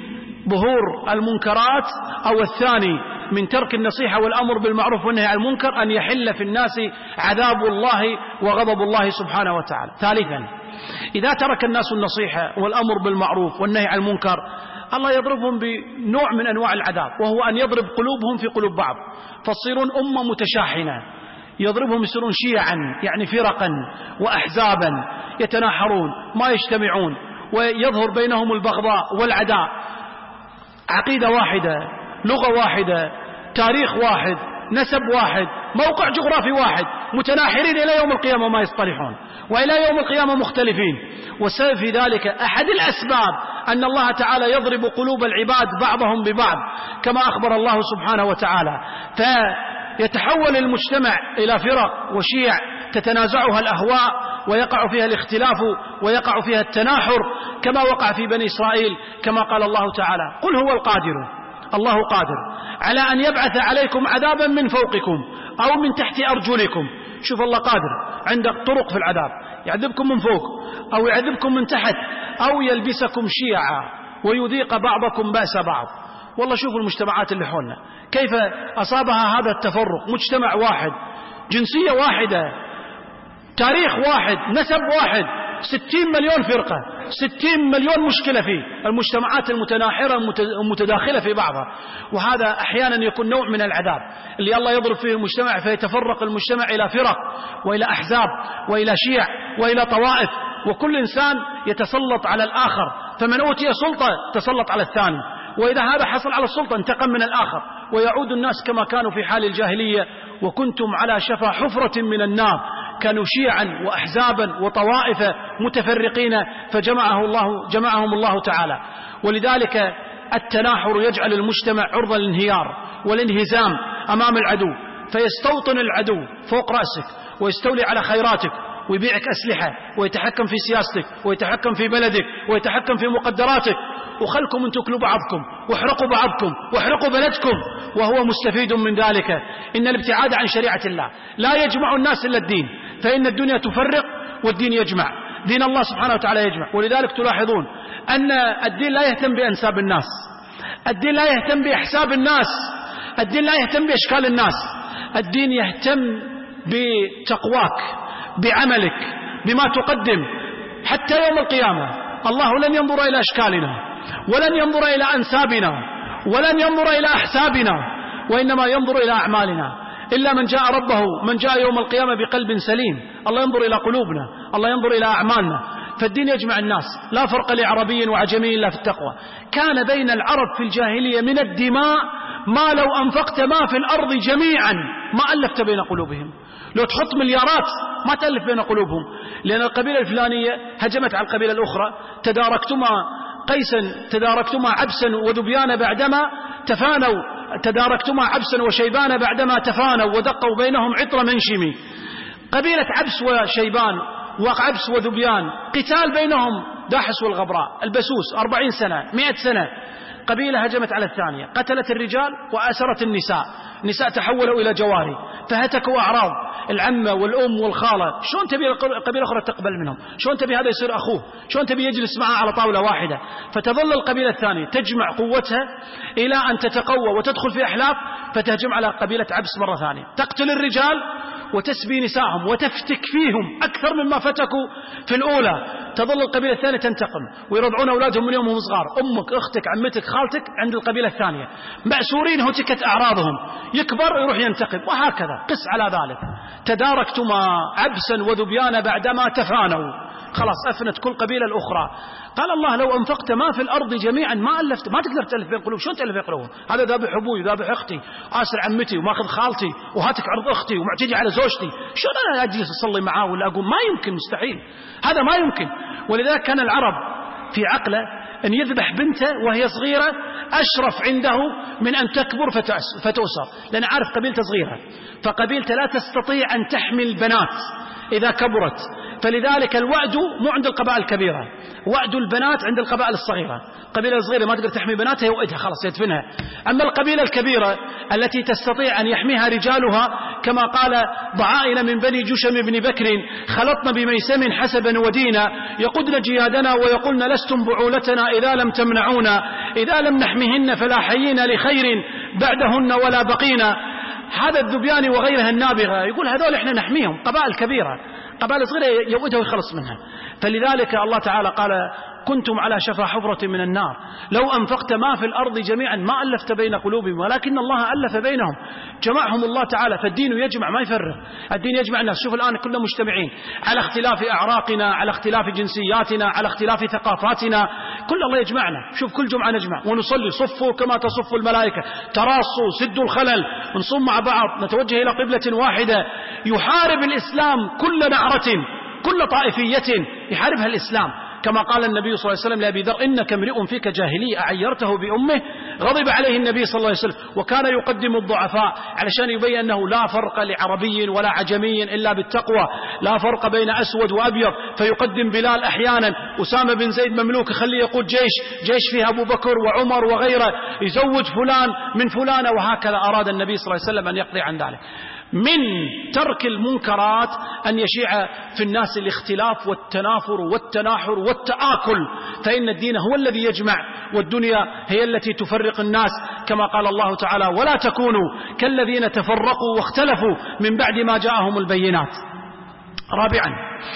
ظهور المنكرات أو الثاني من ترك النصيحة والأمر بالمعروف والنهي عن المنكر أن يحل في الناس عذاب الله وغضب الله سبحانه وتعالى. ثالثا، إذا ترك الناس النصيحة والأمر بالمعروف والنهي عن المنكر الله يضربهم بنوع من أنواع العذاب، وهو أن يضرب قلوبهم في قلوب بعض فتصيرون أمة متشاحنة. يضربهم يصيرون شيعا، يعني فرقا وأحزابا يتناحرون ما يجتمعون. ويظهر بينهم البغضاء والعداء. عقيدة واحدة، لغة واحدة، تاريخ واحد، نسب واحد، موقع جغرافي واحد، متناحرين إلى يوم القيامة وما يصطلحون، وإلى يوم القيامة مختلفين. والسبب في ذلك أحد الأسباب أن الله تعالى يضرب قلوب العباد بعضهم ببعض كما أخبر الله سبحانه وتعالى، فيتحول المجتمع إلى فرق وشيع تتنازعها الأهواء ويقع فيها الاختلاف ويقع فيها التناحر كما وقع في بني إسرائيل، كما قال الله تعالى: قل هو القادر، الله قادر على أن يبعث عليكم عذابا من فوقكم أو من تحت أرجلكم. شوف الله قادر، عندك طرق في العذاب، يعذبكم من فوق أو يعذبكم من تحت أو يلبسكم شيعا ويذيق بعضكم بأس بعض. والله شوفوا المجتمعات اللي حولنا كيف أصابها هذا التفرق، مجتمع واحد، جنسية واحدة، تاريخ واحد، نسب واحد، 60 مليون فرقة، 60 مليون مشكلة فيه، المجتمعات المتناحرة المتداخلة في بعضها. وهذا أحيانا يكون نوع من العذاب اللي الله يضرب فيه المجتمع، فيتفرق المجتمع إلى فرق وإلى أحزاب وإلى شيع وإلى طوائف، وكل إنسان يتسلط على الآخر، فمن أوتي سلطة تسلط على الثاني، وإذا هذا حصل على السلطة انتقم من الآخر، ويعود الناس كما كانوا في حال الجاهلية: وكنتم على شفا حفرة من النار، كانوا شيعا وأحزابا وطوائف متفرقين فجمعهم الله تعالى. ولذلك التناحر يجعل المجتمع عرضة للانهيار والانهزام أمام العدو، فيستوطن العدو فوق رأسك ويستولي على خيراتك ويبيعك أسلحة ويتحكم في سياستك ويتحكم في بلدك ويتحكم في مقدراتك، وخلكم أن تكلوا بعضكم واحرقوا بعضكم واحرقوا بلدكم وهو مستفيد من ذلك. إن الابتعاد عن شريعة الله لا يجمع الناس إلا الدين، فإن الدنيا تفرق والدين يجمع، دين الله سبحانه وتعالى يجمع. ولذلك تلاحظون أن الدين لا يهتم بأنساب الناس، الدين لا يهتم بأحساب الناس، الدين لا يهتم بأشكال الناس، الدين يهتم بتقواك، بعملك، بما تقدم. حتى يوم القيامة الله لن ينظر إلى أشكالنا ولن ينظر إلى أنسابنا ولن ينظر إلى أحسابنا، وإنما ينظر إلى أعمالنا. إلا من جاء ربه، من جاء يوم القيامة بقلب سليم، الله ينظر إلى قلوبنا، الله ينظر إلى أعمالنا. فالدين يجمع الناس، لا فرق لعربي وعجمي إلا في التقوى. كان بين العرب في الجاهلية من الدماء ما لو أنفقت ما في الأرض جميعا ما ألفت بين قلوبهم. لو تحط مليارات ما تألف بين قلوبهم، لأن القبيلة الفلانية هجمت على القبيلة الأخرى، تداركتما قيسا، تداركتما عبسا وذبيان بعدما تفانوا، تداركتما عبسا وشيبان بعدما تفانوا، ودقوا بينهم عطر منشمي. قبيلة عبس وشيبان وعبس وذبيان، قتال بينهم داحس والغبراء، البسوس 40 سنة 100 سنة. قبيلة هجمت على الثانية، قتلت الرجال وأسرت النساء، النساء تحولوا إلى جواري، فهتكوا أعراض العمة والأم والخالة. شلون تبي قبيلة أخرى تقبل منهم؟ شلون تبي هذا يصير أخوه؟ شلون تبي يجلس معه على طاولة واحدة؟ فتظل القبيلة الثانية تجمع قوتها إلى أن تتقوى وتدخل في أحلاف، فتهجم على قبيلة عبس مرة ثانية، تقتل الرجال وتسبي نساءهم وتفتك فيهم أكثر مما فتكوا في الأولى. تظل القبيلة الثانية تنتقم ويرضعون أولادهم من يوم هم صغار، أمك، أختك، عمتك، خالتك عند القبيلة الثانية، مأسورين هتكت أعراضهم، يكبر يروح ينتقم، وهكذا قس على ذلك. تداركتما عبسا وذبيان بعدما تفانوا، خلاص أفنت كل قبيلة الأخرى. قال الله: لو أنفقت ما في الأرض جميعا ما ألفت، ما تقدر تألف بين قلوب. شلون تألف بين قلوبهم؟ هذا ذابح أبوي وذابح أختي، آسر عمتي وماخذ خالتي وهاتك عرض أختي ومعتدي على زوجتي، شلون أنا أجلس أصلي معاه ولا أقوم؟ ما يمكن، مستحيل، هذا ما يمكن. ولذلك كان العرب في عقله أن يذبح بنته وهي صغيرة أشرف عنده من أن تكبر فتؤسر، لأن عارف قبيلته صغيرة، فقبيلته لا تستطيع أن تحمل بنات إذا كبرت، فلذلك الوعد مو عند القبائل الكبيرة، وعد البنات عند القبائل الصغيرة. القبيلة الصغيرة ما تقدر تحمي بناتها يوئدها، خلاص يدفنها. أما القبيلة الكبيرة التي تستطيع أن يحميها رجالها، كما قال: ضعائن من بني جشم بن بكر خلطن بميسم حسبا ودينا، يقودن جيادنا ويقولن لستم بعولتنا إذا لم تمنعونا، إذا لم نحميهن فلا حيينا لخير بعدهن ولا بقينا. هذا الذبيان وغيرها النابغة يقول هذول احنا نحميهم، قبائل كبيرة، قبائل صغيرة يوئدها ويخلص منها. فلذلك الله تعالى قال: كنتم على شفا حفرة من النار لو أنفقت ما في الأرض جميعا ما ألفت بين قلوبهم ولكن الله ألف بينهم، جمعهم الله تعالى. فالدين يجمع ما يفرق، الدين يجمع الناس. شوف الآن كلنا مجتمعين على اختلاف أعراقنا، على اختلاف جنسياتنا، على اختلاف ثقافاتنا، كل الله يجمعنا. شوف كل جمعة نجمع ونصلي، صفوا كما تصف الملائكة، تراصوا، سدوا الخلل، نصوم مع بعض، نتوجه إلى قبلة واحدة. يحارب الإسلام كل نعرة، كل طائفية يحاربها الإسلام، كما قال النبي صلى الله عليه وسلم لأبي ذر: إنك امرئ فيك جاهلية أعيرته بأمه. غضب عليه النبي صلى الله عليه وسلم، وكان يقدم الضعفاء علشان يبين أنه لا فرق لعربي ولا عجمي إلا بالتقوى، لا فرق بين أسود وأبيض. فيقدم بلال أحيانا، أسامة بن زيد مملوك خليه يقود جيش فيه أبو بكر وعمر وغيره، يزوج فلان من فلانة، وهكذا أراد النبي صلى الله عليه وسلم أن يقضي عن ذلك. من ترك المنكرات أن يشيع في الناس الاختلاف والتنافر والتناحر والتآكل، فإن الدين هو الذي يجمع والدنيا هي التي تفرق الناس، كما قال الله تعالى: ولا تكونوا كالذين تفرقوا واختلفوا من بعد ما جاءهم البينات. رابعا،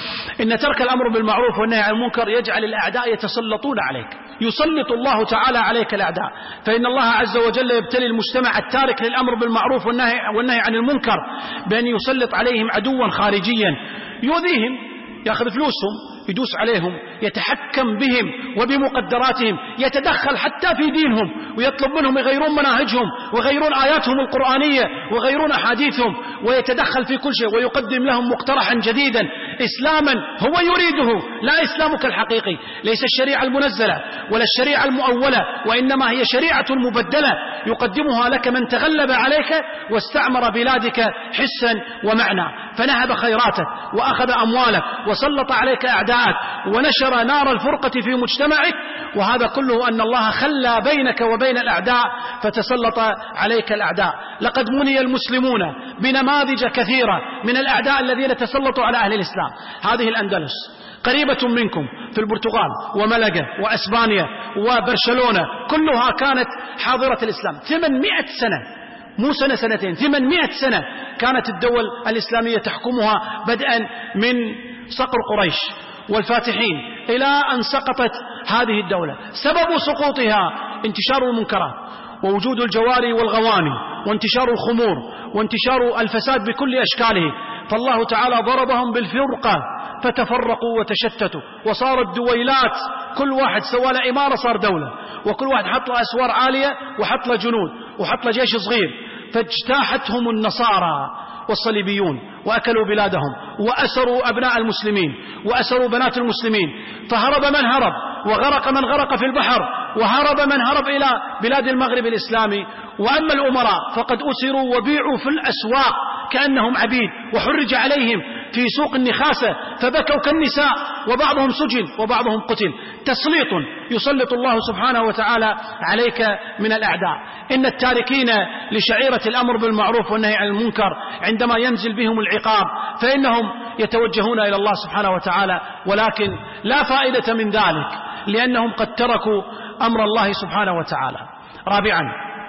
إن ترك الأمر بالمعروف والنهي عن المنكر يجعل الأعداء يتسلطون عليك، يسلط الله تعالى عليك الأعداء. فإن الله عز وجل يبتلي المجتمع التارك للأمر بالمعروف والنهي عن المنكر بأن يسلط عليهم عدوا خارجيا يؤذيهم، يأخذ فلوسهم، يدوس عليهم، يتحكم بهم وبمقدراتهم، يتدخل حتى في دينهم ويطلب منهم يغيرون مناهجهم ويغيرون آياتهم القرآنية ويغيرون أحاديثهم، ويتدخل في كل شيء ويقدم لهم مقترحا جديدا، إسلاما هو يريده لا إسلامك الحقيقي، ليس الشريعة المنزلة ولا الشريعة المؤولة، وإنما هي شريعة مبدلة يقدمها لك من تغلب عليك واستعمر بلادك حسا ومعنى، فنهب خيراتك وأخذ أموالك وسلط عليك أعداءك ونشر نار الفرقة في مجتمعك، وهذا كله أن الله خلى بينك وبين الأعداء فتسلط عليك الأعداء. لقد مني المسلمون بنماذج كثيرة من الأعداء الذين تسلطوا على أهل الإسلام. هذه الأندلس قريبة منكم في البرتغال وملقا وأسبانيا وبرشلونة، كلها كانت حاضرة الإسلام 800 سنة، مو سنة سنتين، 800 سنة كانت الدول الإسلامية تحكمها، بدءا من صقر قريش والفاتحين إلى أن سقطت هذه الدولة. سبب سقوطها انتشار المنكرات ووجود الجواري والغواني وانتشار الخمور وانتشار الفساد بكل أشكاله، فالله تعالى ضربهم بالفرقة فتفرقوا وتشتتوا، وصارت دويلات، كل واحد سوى له إمارة صار دولة، وكل واحد حط له أسوار عالية وحط له جنود وحط له جيش صغير، فاجتاحتهم النصارى والصليبيون وأكلوا بلادهم وأسروا أبناء المسلمين وأسروا بنات المسلمين، فهرب من هرب وغرق من غرق في البحر، وهرب من هرب إلى بلاد المغرب الإسلامي. وأما الأمراء فقد أسروا وبيعوا في الأسواق كأنهم عبيد، وحرج عليهم في سوق النخاسة فبكوا كالنساء، وبعضهم سجن وبعضهم قتل. تسليط يسلط الله سبحانه وتعالى عليك من الأعداء. إن التاركين لشعيرة الأمر بالمعروف والنهي عن المنكر عندما ينزل بهم العقاب فإنهم يتوجهون إلى الله سبحانه وتعالى، ولكن لا فائدة من ذلك لأنهم قد تركوا أمر الله سبحانه وتعالى. رابعا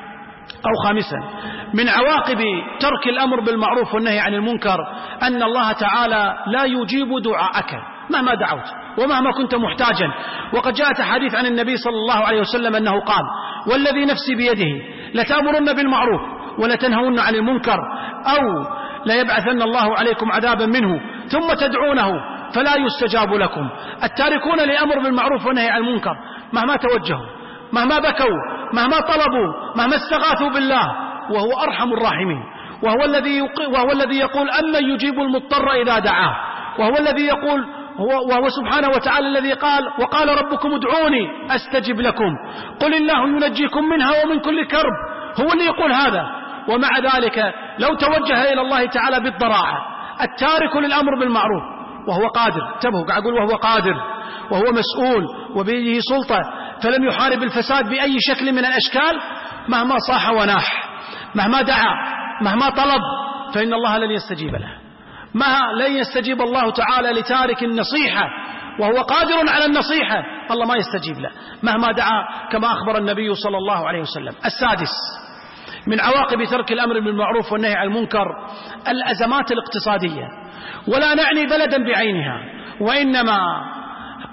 أو خامسا، من عواقب ترك الأمر بالمعروف والنهي عن المنكر أن الله تعالى لا يجيب دعاءك مهما دعوت ومهما كنت محتاجا. وقد جاءت حديث عن النبي صلى الله عليه وسلم أنه قال: والذي نفسي بيده لتأمرن بالمعروف ولتنهون عن المنكر، أو ليبعثن الله عليكم عذابا منه ثم تدعونه فلا يستجاب لكم. التاركون لأمر بالمعروف والنهي عن المنكر مهما توجهوا، مهما بكوا، مهما طلبوا، مهما استغاثوا بالله، وهو أرحم الراحمين، وهو الذي يقول: أمن يجيب المضطر إذا دعاه، وهو الذي يقول، وهو سبحانه وتعالى الذي قال: وقال ربكم ادعوني أستجب لكم، قل الله ينجيكم منها ومن كل كرب. هو اللي يقول هذا، ومع ذلك لو توجه إلى الله تعالى بالضراعة التارك للأمر بالمعروف وهو قادر، انتبهوا قاعد أقول وهو قادر وهو مسؤول وبيده سلطة، فلم يحارب الفساد بأي شكل من الأشكال، مهما صاح وناح، مهما دعا، مهما طلب، فإن الله لن يستجيب له. لن يستجيب الله تعالى لتارك النصيحة وهو قادر على النصيحة، الله ما يستجيب له مهما دعا، كما أخبر النبي صلى الله عليه وسلم. السادس، من عواقب ترك الأمر بالمعروف والنهي عن المنكر الأزمات الاقتصادية، ولا نعني بلدا بعينها، وإنما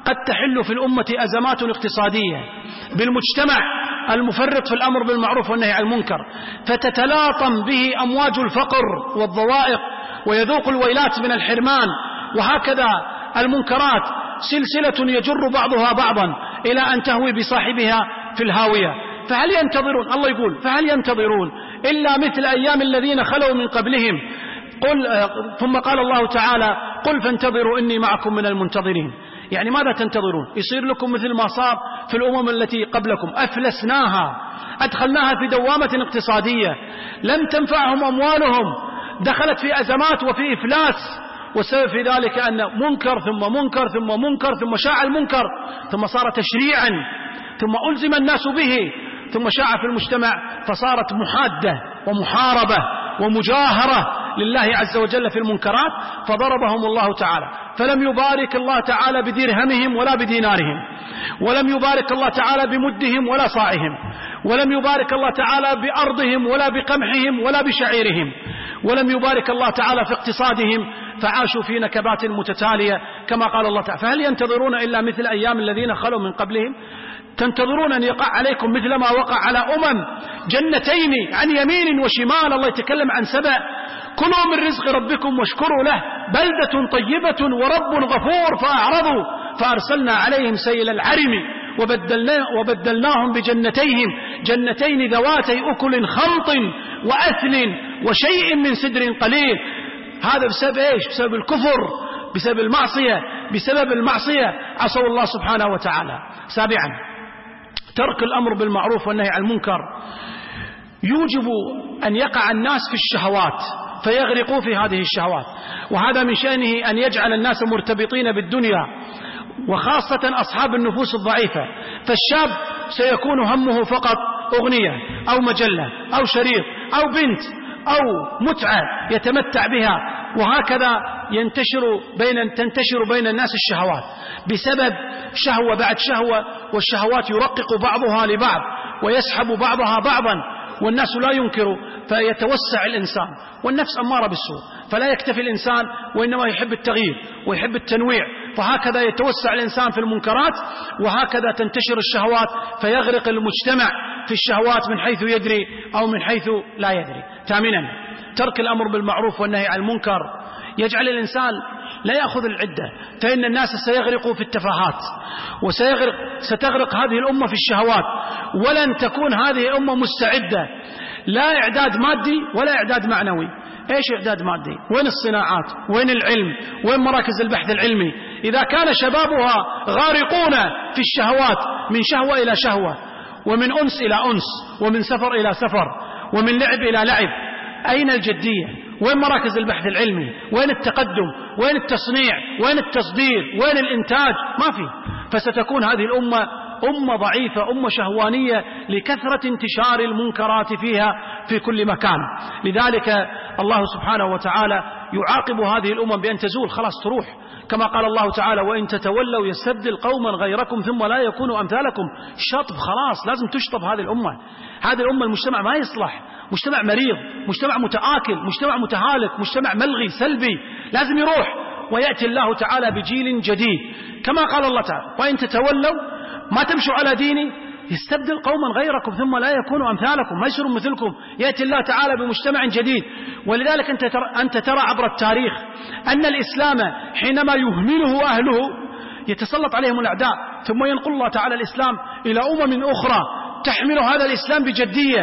قد تحل في الأمة أزمات اقتصادية بالمجتمع المفرط في الأمر بالمعروف والنهي عن المنكر، فتتلاطم به أمواج الفقر والضوائق ويذوق الويلات من الحرمان، وهكذا المنكرات سلسلة يجر بعضها بعضا إلى أن تهوي بصاحبها في الهاوية. فهل ينتظرون، الله يقول فهل ينتظرون إلا مثل أيام الذين خلوا من قبلهم، ثم قال الله تعالى قل فانتظروا إني معكم من المنتظرين. يعني ماذا تنتظرون؟ يصير لكم مثل ما صار في الأمم التي قبلكم، أفلسناها، أدخلناها في دوامة اقتصادية، لم تنفعهم أموالهم، دخلت في أزمات وفي إفلاس، والسبب في ذلك أن منكر ثم منكر ثم منكر ثم شاع المنكر، ثم صار تشريعا، ثم ألزم الناس به، ثم شاع في المجتمع، فصارت محادة ومحاربة ومجاهرة لله عز وجل في المنكرات، فضربهم الله تعالى. فلم يبارك الله تعالى بدرهمهم ولا بدينارهم، ولم يبارك الله تعالى بمدهم ولا صاعهم، ولم يبارك الله تعالى بأرضهم ولا بقمحهم ولا بشعيرهم، ولم يبارك الله تعالى في اقتصادهم، فعاشوا في نكبات متتالية كما قال الله تعالى فهل ينتظرون إلا مثل أيام الذين خلوا من قبلهم. تنتظرون أن يقع عليكم مثل ما وقع على جنتين عن يمين وشمال. الله يتكلم عن سبع، كلوا من رزق ربكم واشكروا له بلدة طيبة ورب غفور، فأعرضوا فأرسلنا عليهم سيل العرم وبدلناهم جنتين ذواتي أكل خمط وأثل وشيء من سدر قليل. هذا بسبب إيش؟ بسبب الكفر، بسبب المعصية عصوا الله سبحانه وتعالى. سابعا، ترك الأمر بالمعروف والنهي عن المنكر يوجب أن يقع الناس في الشهوات فيغرقوا في هذه الشهوات، وهذا من شأنه أن يجعل الناس مرتبطين بالدنيا، وخاصة أصحاب النفوس الضعيفة. فالشاب سيكون همه فقط أغنية أو مجلة أو شريط أو بنت أو متعة يتمتع بها، وهكذا تنتشر بين الناس الشهوات بسبب شهوة بعد شهوة، والشهوات يرقق بعضها لبعض ويسحب بعضها بعضا، والناس لا ينكروا، فيتوسع الإنسان، والنفس أمارة بالسوء، فلا يكتفي الإنسان وإنما يحب التغيير ويحب التنويع، فهكذا يتوسع الإنسان في المنكرات، وهكذا تنتشر الشهوات فيغرق المجتمع في الشهوات من حيث يدري أو من حيث لا يدري. ثامنا، ترك الأمر بالمعروف والنهي عن المنكر يجعل الإنسان لا يأخذ العدة، فإن الناس سيغرقوا في التفاهات، ستغرق هذه الأمة في الشهوات، ولن تكون هذه الأمة مستعدة، لا إعداد مادي ولا إعداد معنوي. إيش إعداد مادي؟ وين الصناعات؟ وين العلم؟ وين مراكز البحث العلمي؟ إذا كان شبابها غارقون في الشهوات، من شهوة إلى شهوة، ومن أنس إلى أنس، ومن سفر إلى سفر، ومن لعب إلى لعب، أين الجدية؟ وين مراكز البحث العلمي؟ وين التقدم؟ وين التصنيع؟ وين التصدير؟ وين الإنتاج؟ ما في. فستكون هذه الأمة أمة ضعيفة، أمة شهوانية، لكثرة انتشار المنكرات فيها في كل مكان. لذلك الله سبحانه وتعالى يعاقب هذه الأمم بأن تزول، خلاص تروح، كما قال الله تعالى وإن تتولوا يستبدل قوما غيركم ثم لا يكونوا أمثالكم. شطب، خلاص لازم تشطب هذه الأمة. هذه الأمة المجتمع ما يصلح، مجتمع مريض، مجتمع متآكل، مجتمع متهالك، مجتمع ملغي سلبي، لازم يروح، ويأتي الله تعالى بجيل جديد، كما قال الله تعالى وإن تتولوا ما تمشوا على ديني يستبدل قوما غيركم ثم لا يكونوا أمثالكم، ما يصيروا مثلكم. يأتي الله تعالى بمجتمع جديد. ولذلك أنت ترى عبر التاريخ أن الإسلام حينما يهمله أهله يتسلط عليهم الأعداء، ثم ينقل الله تعالى الإسلام إلى أمم أخرى تحمل هذا الإسلام بجدية،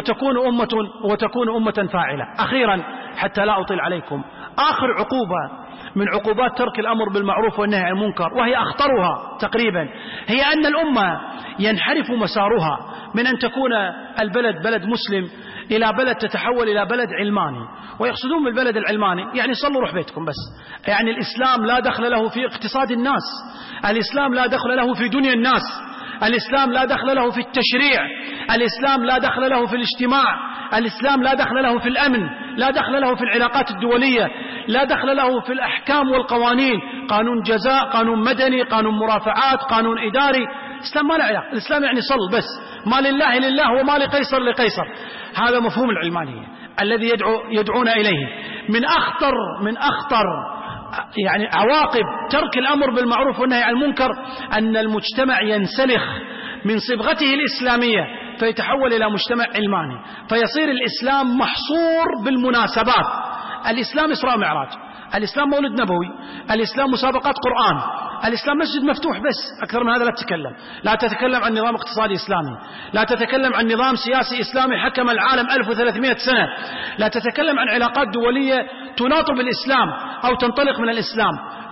وتكون أمة فاعلة. أخيرا حتى لا أطيل عليكم، آخر عقوبة من عقوبات ترك الأمر بالمعروف والنهي عن المنكر، وهي أخطرها تقريبا، هي أن الأمة ينحرف مسارها من أن تكون البلد بلد مسلم إلى بلد تتحول إلى بلد علماني. ويقصدون بالبلد العلماني يعني صلوا روح بيتكم بس، يعني الإسلام لا دخل له في اقتصاد الناس، الإسلام لا دخل له في دنيا الناس، الإسلام لا دخل له في التشريع، الإسلام لا دخل له في الاجتماع، الإسلام لا دخل له في الأمن، لا دخل له في العلاقات الدولية، لا دخل له في الأحكام والقوانين، قانون جزاء، قانون مدني، قانون مرافعات، قانون إداري. الإسلام ما له علاقة، الإسلام يعني صل بس، ما لله لله وما لقيصر لقيصر. هذا مفهوم العلمانية الذي يدعون إليه. من أخطر يعني عواقب ترك الأمر بالمعروف والنهي عن المنكر أن المجتمع ينسلخ من صبغته الإسلامية فيتحول إلى مجتمع علماني، فيصير الإسلام محصور بالمناسبات. الإسلام إسراء معراج، الإسلام مولد نبوي، الإسلام مسابقات قرآن، الإسلام مسجد مفتوح، بس أكثر من هذا لا تتكلم. لا تتكلم عن نظام اقتصادي إسلامي، لا تتكلم عن نظام سياسي إسلامي حكم العالم 1300 سنة، لا تتكلم عن علاقات دولية تناط بالإسلام أو تنطلق من الإسلام،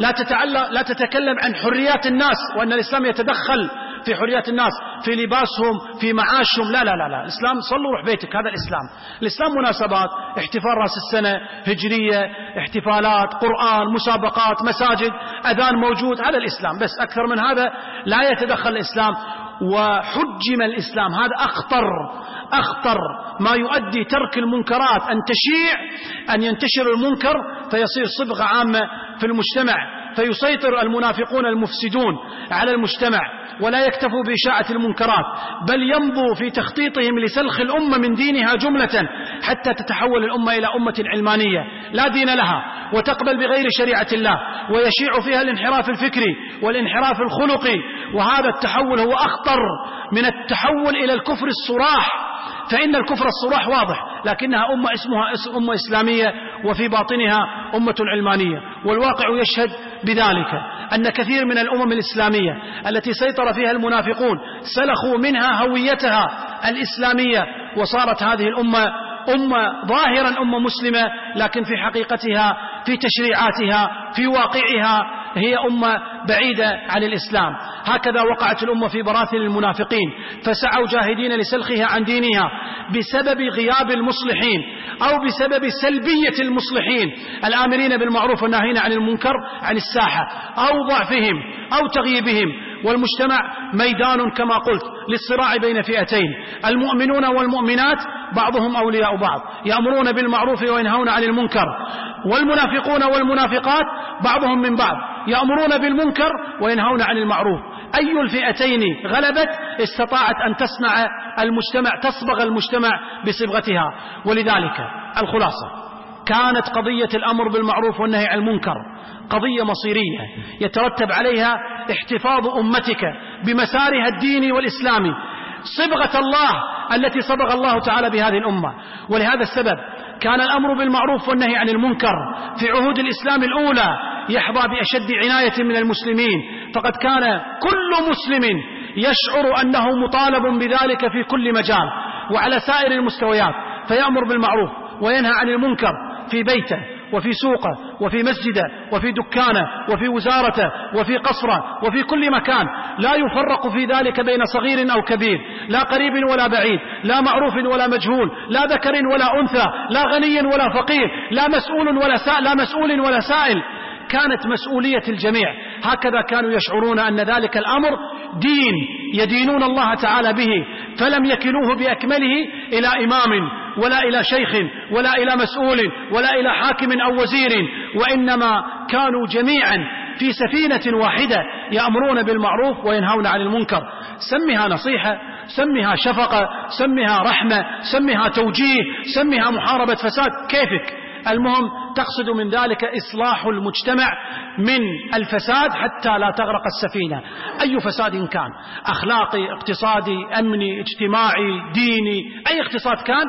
لا تتكلم عن حريات الناس وأن الإسلام يتدخل في حريات الناس، في لباسهم، في معاشهم. لا لا لا لا، الإسلام صلوا روح بيتك، هذا الإسلام. الإسلام مناسبات، احتفال رأس السنة، هجرية، احتفالات، قرآن، مسابقات، مساجد، أذان موجود، هذا الإسلام. بس أكثر من هذا لا يتدخل الإسلام. وحجم الإسلام، هذا أخطر ما يؤدي ترك المنكرات أن تشيع، أن ينتشر المنكر فيصير صبغة عامة في المجتمع، فيسيطر المنافقون المفسدون على المجتمع ولا يكتفوا بإشاعة المنكرات، بل يمضوا في تخطيطهم لسلخ الأمة من دينها جملة حتى تتحول الأمة إلى أمة علمانية لا دين لها وتقبل بغير شريعة الله، ويشيع فيها الانحراف الفكري والانحراف الخلقي. وهذا التحول هو أخطر من التحول إلى الكفر الصراح، فإن الكفر الصراح واضح، لكنها أمة اسمها أمة إسلامية وفي باطنها أمة علمانية. والواقع يشهد بذلك أن كثير من الأمم الإسلامية التي سيطر فيها المنافقون سلخوا منها هويتها الإسلامية، وصارت هذه الأمة ظاهرا أمة مسلمة، لكن في حقيقتها، في تشريعاتها، في واقعها هي أمة بعيدة عن الإسلام. هكذا وقعت الأمة في براثن المنافقين، فسعوا جاهدين لسلخها عن دينها بسبب غياب المصلحين أو بسبب سلبية المصلحين الآمرين بالمعروف والناهين عن المنكر عن الساحة، أو ضعفهم أو تغييبهم. والمجتمع ميدان كما قلت للصراع بين فئتين، المؤمنون والمؤمنات بعضهم أولياء بعض، يأمرون بالمعروف وينهون عن المنكر، والمنافقون والمنافقات بعضهم من بعض، يأمرون بالمنكر وينهون عن المعروف. أي الفئتين غلبت استطاعت أن تصبغ المجتمع بصبغتها. ولذلك الخلاصة، كانت قضية الأمر بالمعروف والنهي عن المنكر قضية مصيرية يترتب عليها احتفاظ أمتك بمسارها الديني والإسلامي، صبغة الله التي صبغ الله تعالى بهذه الأمة. ولهذا السبب كان الأمر بالمعروف والنهي عن المنكر في عهود الإسلام الأولى يحظى بأشد عناية من المسلمين، فقد كان كل مسلم يشعر أنه مطالب بذلك في كل مجال وعلى سائر المستويات، فيأمر بالمعروف وينهى عن المنكر في بيته وفي سوقه وفي مسجده وفي دكانه وفي وزارته وفي قصره وفي كل مكان، لا يفرق في ذلك بين صغير أو كبير، لا قريب ولا بعيد، لا معروف ولا مجهول، لا ذكر ولا أنثى، لا غني ولا فقير، لا مسؤول ولا سائل. كانت مسؤولية الجميع. هكذا كانوا يشعرون أن ذلك الأمر دين يدينون الله تعالى به، فلم يكلوه بأكمله إلى إمام ولا إلى شيخ ولا إلى مسؤول ولا إلى حاكم أو وزير، وإنما كانوا جميعا في سفينة واحدة يأمرون بالمعروف وينهون عن المنكر. سمها نصيحة، سمها شفقة، سمها رحمة، سمها توجيه، سمها محاربة فساد، كيفك. المهم تقصد من ذلك إصلاح المجتمع من الفساد حتى لا تغرق السفينة، أي فساد كان، أخلاقي، اقتصادي، أمني، اجتماعي، ديني، أي اقتصاد كان،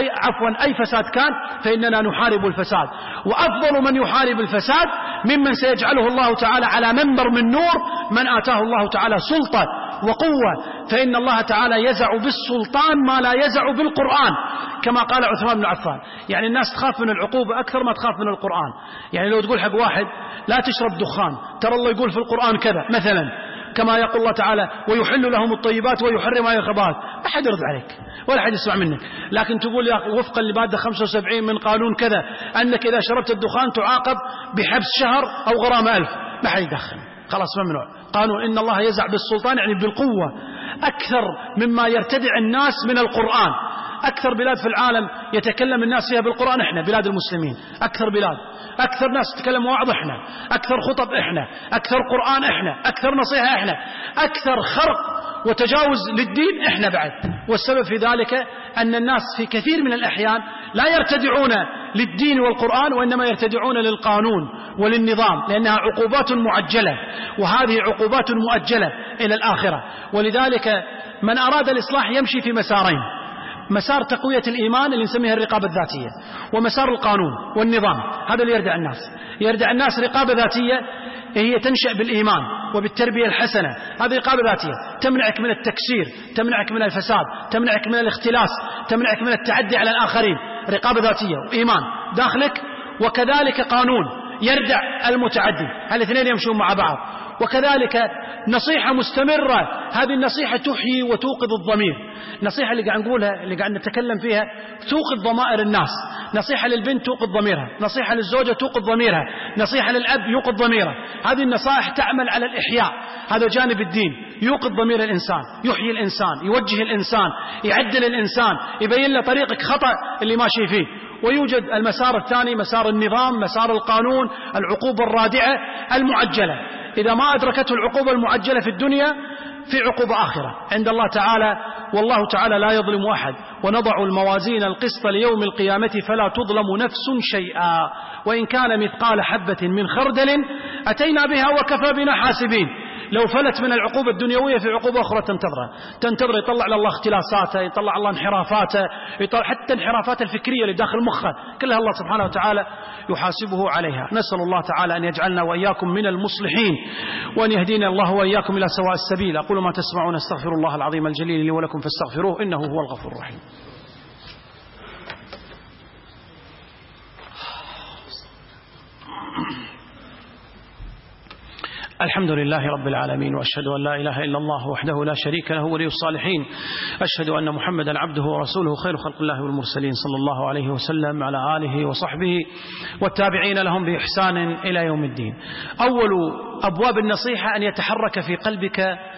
أي فساد كان، فإننا نحارب الفساد. وأفضل من يحارب الفساد ممن سيجعله الله تعالى على منبر من نور من آتاه الله تعالى سلطة وقوة، فإن الله تعالى يزع بالسلطان ما لا يزع بالقرآن، كما قال عثمان بن عفان. يعني الناس تخاف من العقوبة أكثر ما تخاف من القرآن. يعني لو تقول حق واحد لا تشرب دخان، ترى الله يقول في القرآن كذا مثلا، كما يقول الله تعالى ويحل لهم الطيبات ويحرم عليهم الخبائث، ما حد يرد عليك ولا حد يسمع منك. لكن تقول يا وفقا لمادة 75 من قانون كذا أنك إذا شربت الدخان تعاقب بحبس شهر أو غرامة 1000، ما حد يدخل، خلاص ممنوع. قانون إن الله يزع بالسلطان، يعني بالقوة، أكثر مما يرتدع الناس من القرآن. أكثر بلاد في العالم يتكلم الناس فيها بالقرآن إحنا، بلاد المسلمين، أكثر بلاد، أكثر ناس تتكلم واعظ إحنا، أكثر خطب إحنا، أكثر قرآن إحنا، أكثر نصيحة إحنا، أكثر خرق وتجاوز للدين إحنا بعد. والسبب في ذلك أن الناس في كثير من الأحيان لا يرتدعون للدين والقرآن، وإنما يرتدعون للقانون وللنظام، لأنها عقوبات معجلة، وهذه عقوبات مؤجلة إلى الآخرة. ولذلك من أراد الإصلاح يمشي في مسارين: مسار تقوية الإيمان اللي نسميها الرقابة الذاتية، ومسار القانون والنظام. هذا اللي يردع الناس. يردع الناس رقابة ذاتية هي تنشأ بالإيمان وبالتربية الحسنة، هذه رقابة ذاتية تمنعك من التكسير، تمنعك من الفساد، تمنعك من الاختلاس، تمنعك من التعدي على الآخرين. رقابة ذاتية وإيمان داخلك، وكذلك قانون يردع المتعدي. الاثنين يمشون مع بعض. وكذلك نصيحة مستمرة، هذه النصيحة تحيي وتوقظ الضمير. نصيحة اللي قاعد نقولها، اللي قاعد نتكلم فيها، توقظ ضمائر الناس. نصيحة للبنت توقظ ضميرها، نصيحة للزوجة توقظ ضميرها، نصيحة للأب يوقظ ضميره. هذه النصائح تعمل على الإحياء، هذا جانب الدين، يوقظ ضمير الإنسان، يحيي الإنسان، يوجه الإنسان، يعدل الإنسان، يبين له طريقك خطأ اللي ماشي فيه. ويوجد المسار الثاني، مسار النظام، مسار القانون، العقوبة الرادعة المعجلة. إذا ما أدركته العقوبة المعجلة في الدنيا، في عقوبة آخرة عند الله تعالى، والله تعالى لا يظلم أحد. ونضع الموازين القسط ليوم القيامة فلا تظلم نفس شيئا وإن كان مثقال حبة من خردل أتينا بها وكفى بنا حاسبين. لو فلت من العقوبة الدنيوية في عقوبة أخرى تنتظر، يطلع على الله اختلاساته، يطلع على الله انحرافاته، يطلع حتى انحرافات الفكرية اللي داخل مخه، كلها الله سبحانه وتعالى يحاسبه عليها. نسأل الله تعالى أن يجعلنا وإياكم من المصلحين، وأن يهدينا الله وإياكم إلى سواء السبيل. أقول ما تسمعون، استغفر الله العظيم الجليل لي ولكم فاستغفروه إنه هو الغفور الرحيم. الحمد لله رب العالمين، وأشهد أن لا إله إلا الله وحده لا شريك له ولي الصالحين، أشهد أن محمدا عبده ورسوله خير خلق الله والمرسلين، صلى الله عليه وسلم على آله وصحبه والتابعين لهم بإحسان إلى يوم الدين. أول أبواب النصيحة أن يتحرك في قلبك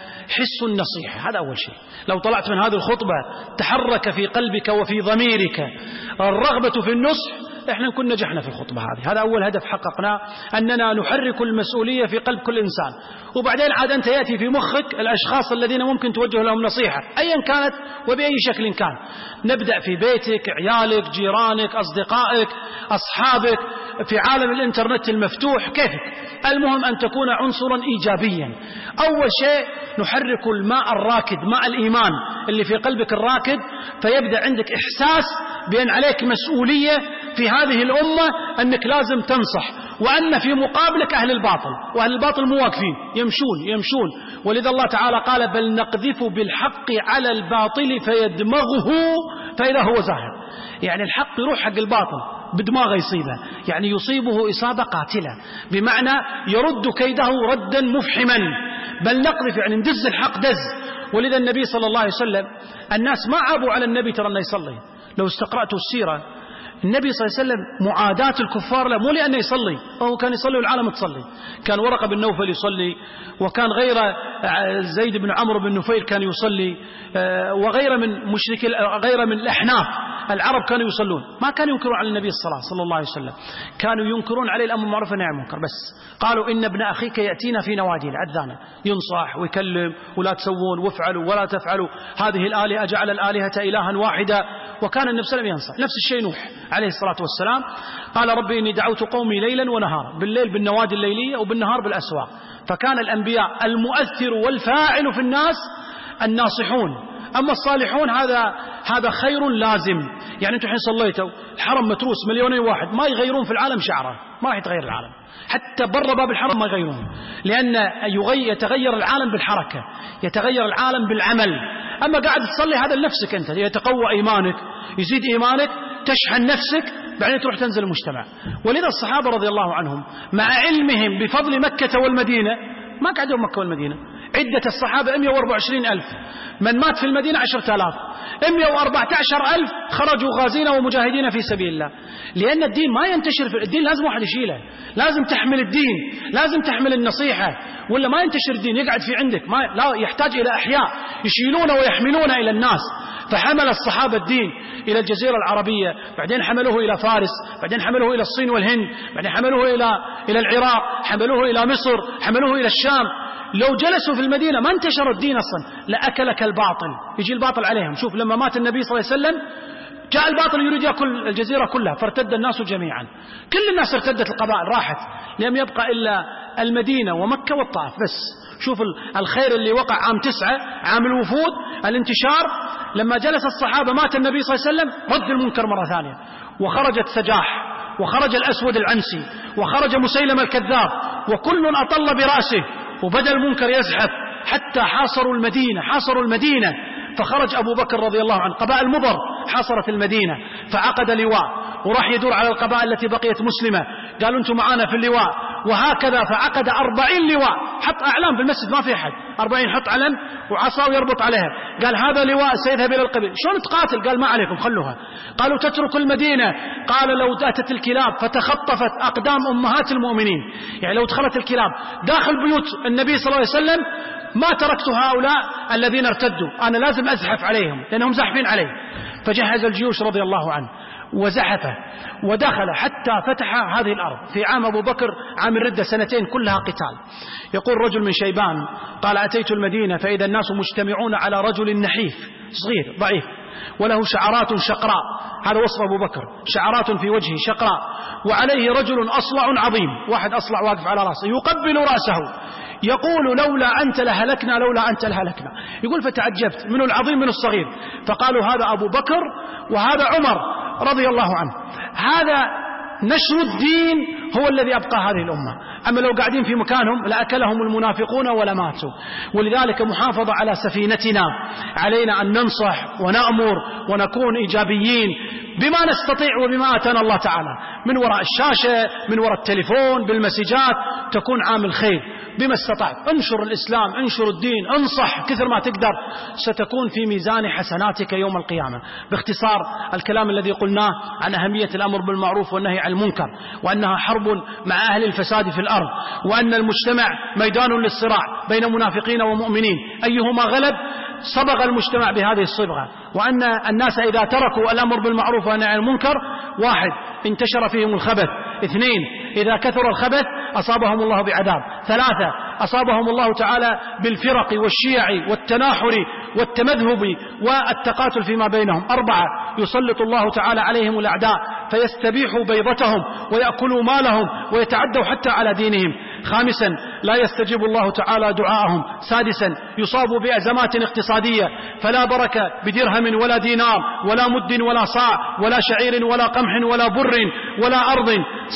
حس النصيحة، هذا أول شيء. لو طلعت من هذه الخطبة تحرك في قلبك وفي ضميرك الرغبة في النصح، احنا نكون نجحنا في الخطبة هذه. هذا أول هدف حققناه، أننا نحرك المسؤولية في قلب كل إنسان. وبعدين عاد أنت يأتي في مخك الأشخاص الذين ممكن توجه لهم نصيحة أيا كانت وبأي شكل كان. نبدأ في بيتك، عيالك، جيرانك، أصدقائك، أصحابك، في عالم الإنترنت المفتوح، كيفك. المهم أن تكون عنصرا إيجابيا. أول شيء نحرك الماء الراكد، ماء الإيمان اللي في قلبك الراكد، فيبدأ عندك إحساس بأن عليك مسؤولية في هذه الأمة، أنك لازم تنصح، وأن في مقابلك أهل الباطل، وأهل الباطل مو واقفين، يمشون. ولذا الله تعالى قال بل نقذف بالحق على الباطل فيدمغه فإذا هو زاهق. يعني الحق يروح حق الباطل بدماغه يصيبه، يعني يصيبه إصابة قاتلة، بمعنى يرد كيده ردا مفحما. بل نقذف يعني ندز الحق دز. ولذا النبي صلى الله عليه وسلم الناس ما عابوا على النبي ترى أنه يصلي. لو استقرأتوا السيرة، النبي صلى الله عليه وسلم معاداة الكفار له مو لأنه يصلي، هو كان يصلي والعالم تصلي. كان ورقة بن نوفل يصلي، وكان غير زيد بن عمرو بن نفيل كان يصلي، وغير من مشرك، غير من الأحناف العرب كانوا يصلون. ما كانوا ينكرون على النبي الصلاة صلى الله عليه وسلم، كانوا ينكرون عليه الأمر المعروف والنهي عن المنكر. بس قالوا إن ابن أخيك يأتينا في نوادي العذانة، ينصح ويكلم ولا تسوون وافعلوا ولا تفعلوا، هذه الآلهة أجعل الآلهة إلها واحدا. وكان النبي صلى الله عليه وسلم ينصح. نفس الشيء نوح عليه الصلاة والسلام قال ربي إني دعوت قومي ليلا ونهارا، بالليل بالنوادي الليلية وبالنهار بالأسواق. فكان الأنبياء المؤثر والفاعل في الناس الناصحون. أما الصالحون هذا خير لازم. يعني أنتم حين صليتوا الحرم متروس مليونين واحد، ما يغيرون في العالم شعره، ما راح يتغير العالم، حتى برا باب الحرم ما يغيرون، لأن يتغير العالم بالحركة، يتغير العالم بالعمل. أما قاعد تصلي هذا لنفسك أنت، يتقوى إيمانك، يزيد إيمانك، تشحن نفسك، بعدين تروح تنزل المجتمع. ولذا الصحابة رضي الله عنهم مع علمهم بفضل مكة والمدينة ما قعدوا مكة والمدينة. عدة الصحابة 124,000، من مات في المدينة 10,000، 114,000 خرجوا غازين ومجاهدين في سبيل الله. لأن الدين ما ينتشر في الدين، لازم واحد يشيله، لازم تحمل الدين، لازم تحمل النصيحة، ولا ما ينتشر الدين يقعد في عندك. لا، يحتاج إلى أحياء يشيلونه ويحملونه إلى الناس. فحمل الصحابة الدين إلى الجزيرة العربية، بعدين حملوه إلى فارس، بعدين حملوه إلى الصين والهند، بعدين حملوه إلى العراق، حملوه إلى مصر، حملوه إلى الشام. لو جلسوا في المدينة ما انتشر الدين أصلا، لأكلك الباطل، يجي الباطل عليهم. شوف لما مات النبي صلى الله عليه وسلم جاء الباطل يريد يأكل الجزيرة كلها، فارتد الناس جميعا، كل الناس ارتدت، القبائل راحت، لم يبقى إلا المدينة ومكة والطائف بس. شوف الخير اللي وقع عام 9، عام الوفود، الانتشار. لما جلس الصحابة مات النبي صلى الله عليه وسلم، رد المنكر مرة ثانية، وخرجت سجاح، وخرج الأسود العنسي، وخرج مسيلمة الكذاب، وكل أطل برأسه، وبدأ المنكر يزحف حتى حاصروا المدينة. فخرج أبو بكر رضي الله عنه، قبائل مضر حاصرت المدينة، فعقد لواء وراح يدور على القبائل التي بقيت مسلمة، قالوا أنتم معانا في اللواء، وهكذا فعقد 40 لواء، حط أعلام في المسجد ما في أحد، 40 حط علم وعصا ويربط عليها، قال هذا لواء سيذهب إلى القبيل. شلون تقاتل؟ قال ما عليكم خلوها. قالوا تترك المدينة، قال لو أتت الكلاب فتخطفت أقدام أمهات المؤمنين، يعني لو دخلت الكلاب داخل بيوت النبي صلى الله عليه وسلم ما تركت هؤلاء الذين ارتدوا، أنا لازم أزحف عليهم لأنهم زحفين عليه. فجهز الجيوش رضي الله عنه وزحفه ودخل حتى فتح هذه الأرض في عام أبو بكر، عام الردة، سنتين كلها قتال. يقول رجل من شيبان قال أتيت المدينة فإذا الناس مجتمعون على رجل نحيف صغير ضعيف وله شعرات شقراء، هذا وصف أبو بكر، شعرات في وجهه شقراء، وعليه رجل أصلع عظيم، واحد أصلع واقف على رأسه يقبل رأسه يقول لولا أنت لهلكنا، لولا أنت لهلكنا. يقول فتعجبت من العظيم من الصغير، فقالوا هذا أبو بكر وهذا عمر رضي الله عنه. هذا نشر الدين هو الذي أبقى هذه الأمة، أما لو قاعدين في مكانهم لأكلهم المنافقون ولا ماتوا. ولذلك محافظة على سفينتنا، علينا أن ننصح ونأمر ونكون إيجابيين بما نستطيع وبما آتانا الله تعالى، من وراء الشاشة، من وراء التليفون، بالمسجات، تكون عامل خير بما استطعت. انشر الإسلام، انشر الدين، انصح كثر ما تقدر، ستكون في ميزان حسناتك يوم القيامة. باختصار الكلام الذي قلناه عن أهمية الأمر بالمعروف والنهي عن المنكر، وأنها حرب مع أهل الفساد في الأرض، وأن المجتمع ميدان للصراع بين منافقين ومؤمنين، أيهما غلب صبغ المجتمع بهذه الصبغة، وأن الناس إذا تركوا الأمر بالمعروف والنهي عن المنكر، 1 انتشر فيهم الخبث، 2 إذا كثر الخبث أصابهم الله بعذاب، 3 أصابهم الله تعالى بالفرق والشيع والتناحر والتمذهب والتقاتل فيما بينهم، 4 يسلط الله تعالى عليهم الأعداء فيستبيحوا بيضتهم ويأكلوا مالهم ويتعدوا حتى على دينهم، 5 لا يستجيب الله تعالى دعاءهم، 6 يصابوا بأزمات اقتصادية فلا بركة بدرهم ولا دينار ولا مد ولا صاع ولا شعير ولا قمح ولا بر ولا أرض،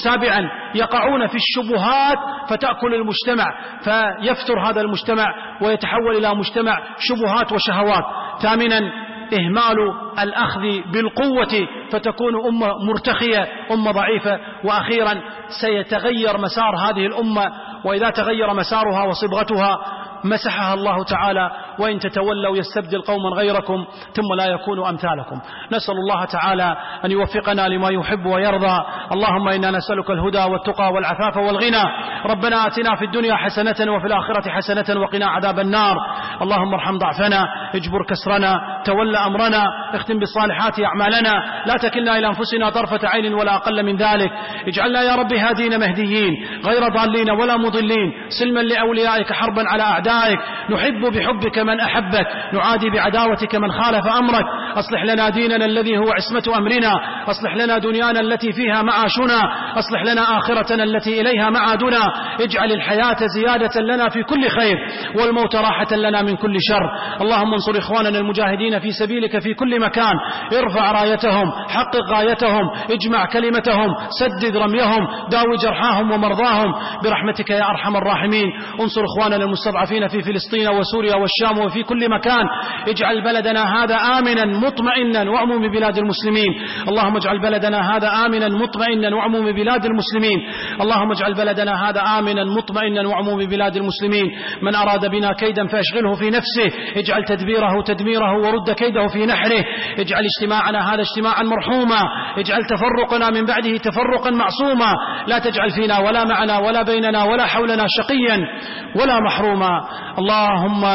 7 يقعون في الشبهات فتأكل المجتمع فيفتر هذا المجتمع ويتحول إلى مجتمع شبهات وشهوات، 8 إهمال الأخذ بالقوة فتكون أمة مرتخية، أمة ضعيفة، وأخيرا سيتغير مسار هذه الأمة، وإذا تغير مسارها وصبغتها مسحها الله تعالى، وإن تتولوا يستبدل قوما غيركم ثم لا يكونوا أمثالكم. نسأل الله تعالى أن يوفقنا لما يحب ويرضى. اللهم إنا نسألك الهدى والتقى والعفاف والغنى. ربنا آتنا في الدنيا حسنة وفي الآخرة حسنة وقنا عذاب النار. اللهم ارحم ضعفنا، اجبر كسرنا، تول أمرنا، اختم بالصالحات أعمالنا، لا تكلنا إلى أنفسنا طرفة عين ولا أقل من ذلك. اجعلنا يا رب هادين مهديين غير ضالين ولا مضلين، سلما لأوليائك حربا على أعدائك، نحب بحبك من أحبك، نعادي بعداوتك من خالف أمرك. أصلح لنا ديننا الذي هو عصمة أمرنا، أصلح لنا دنيانا التي فيها معاشنا، أصلح لنا آخرتنا التي إليها معادنا. اجعل الحياة زيادة لنا في كل خير والموت راحة لنا من كل شر. اللهم انصر إخواننا المجاهدين في سبيلك في كل مكان، ارفع رايتهم، حقق غايتهم، اجمع كلمتهم، سدد رميهم، داوي جرحاهم ومرضاهم برحمتك يا أرحم الراحمين. انصر إخواننا المستضعفين في فلسطين وسوريا والشام وفي كل مكان. اجعل بلدنا هذا آمنا مطمئنا وعموم بلاد المسلمين. اللهم اجعل بلدنا هذا آمنا مطمئنا وعموم بلاد المسلمين. اللهم اجعل بلدنا هذا آمنا مطمئنا وعموم بلاد المسلمين. من أراد بنا كيدا فأشغله في نفسه، اجعل تدبيره تدميره ورد كيده في نحره. اجعل اجتماعنا هذا اجتماعا مرحوما، اجعل تفرقنا من بعده تفرقا معصوما. لا تجعل فينا ولا معنا ولا بيننا ولا حولنا شقيا ولا محروما. اللهم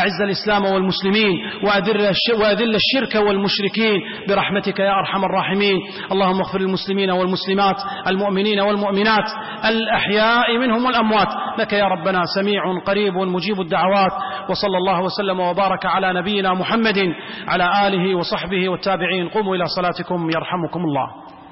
أعز الإسلام والمسلمين وأذل الشرك والمشركين برحمتك يا أرحم الراحمين. اللهم اغفر للمسلمين والمسلمات المؤمنين والمؤمنات الأحياء منهم والأموات، لك يا ربنا سميع قريب مجيب الدعوات. وصلى الله وسلم وبارك على نبينا محمد على آله وصحبه والتابعين. قوموا إلى صلاتكم يرحمكم الله.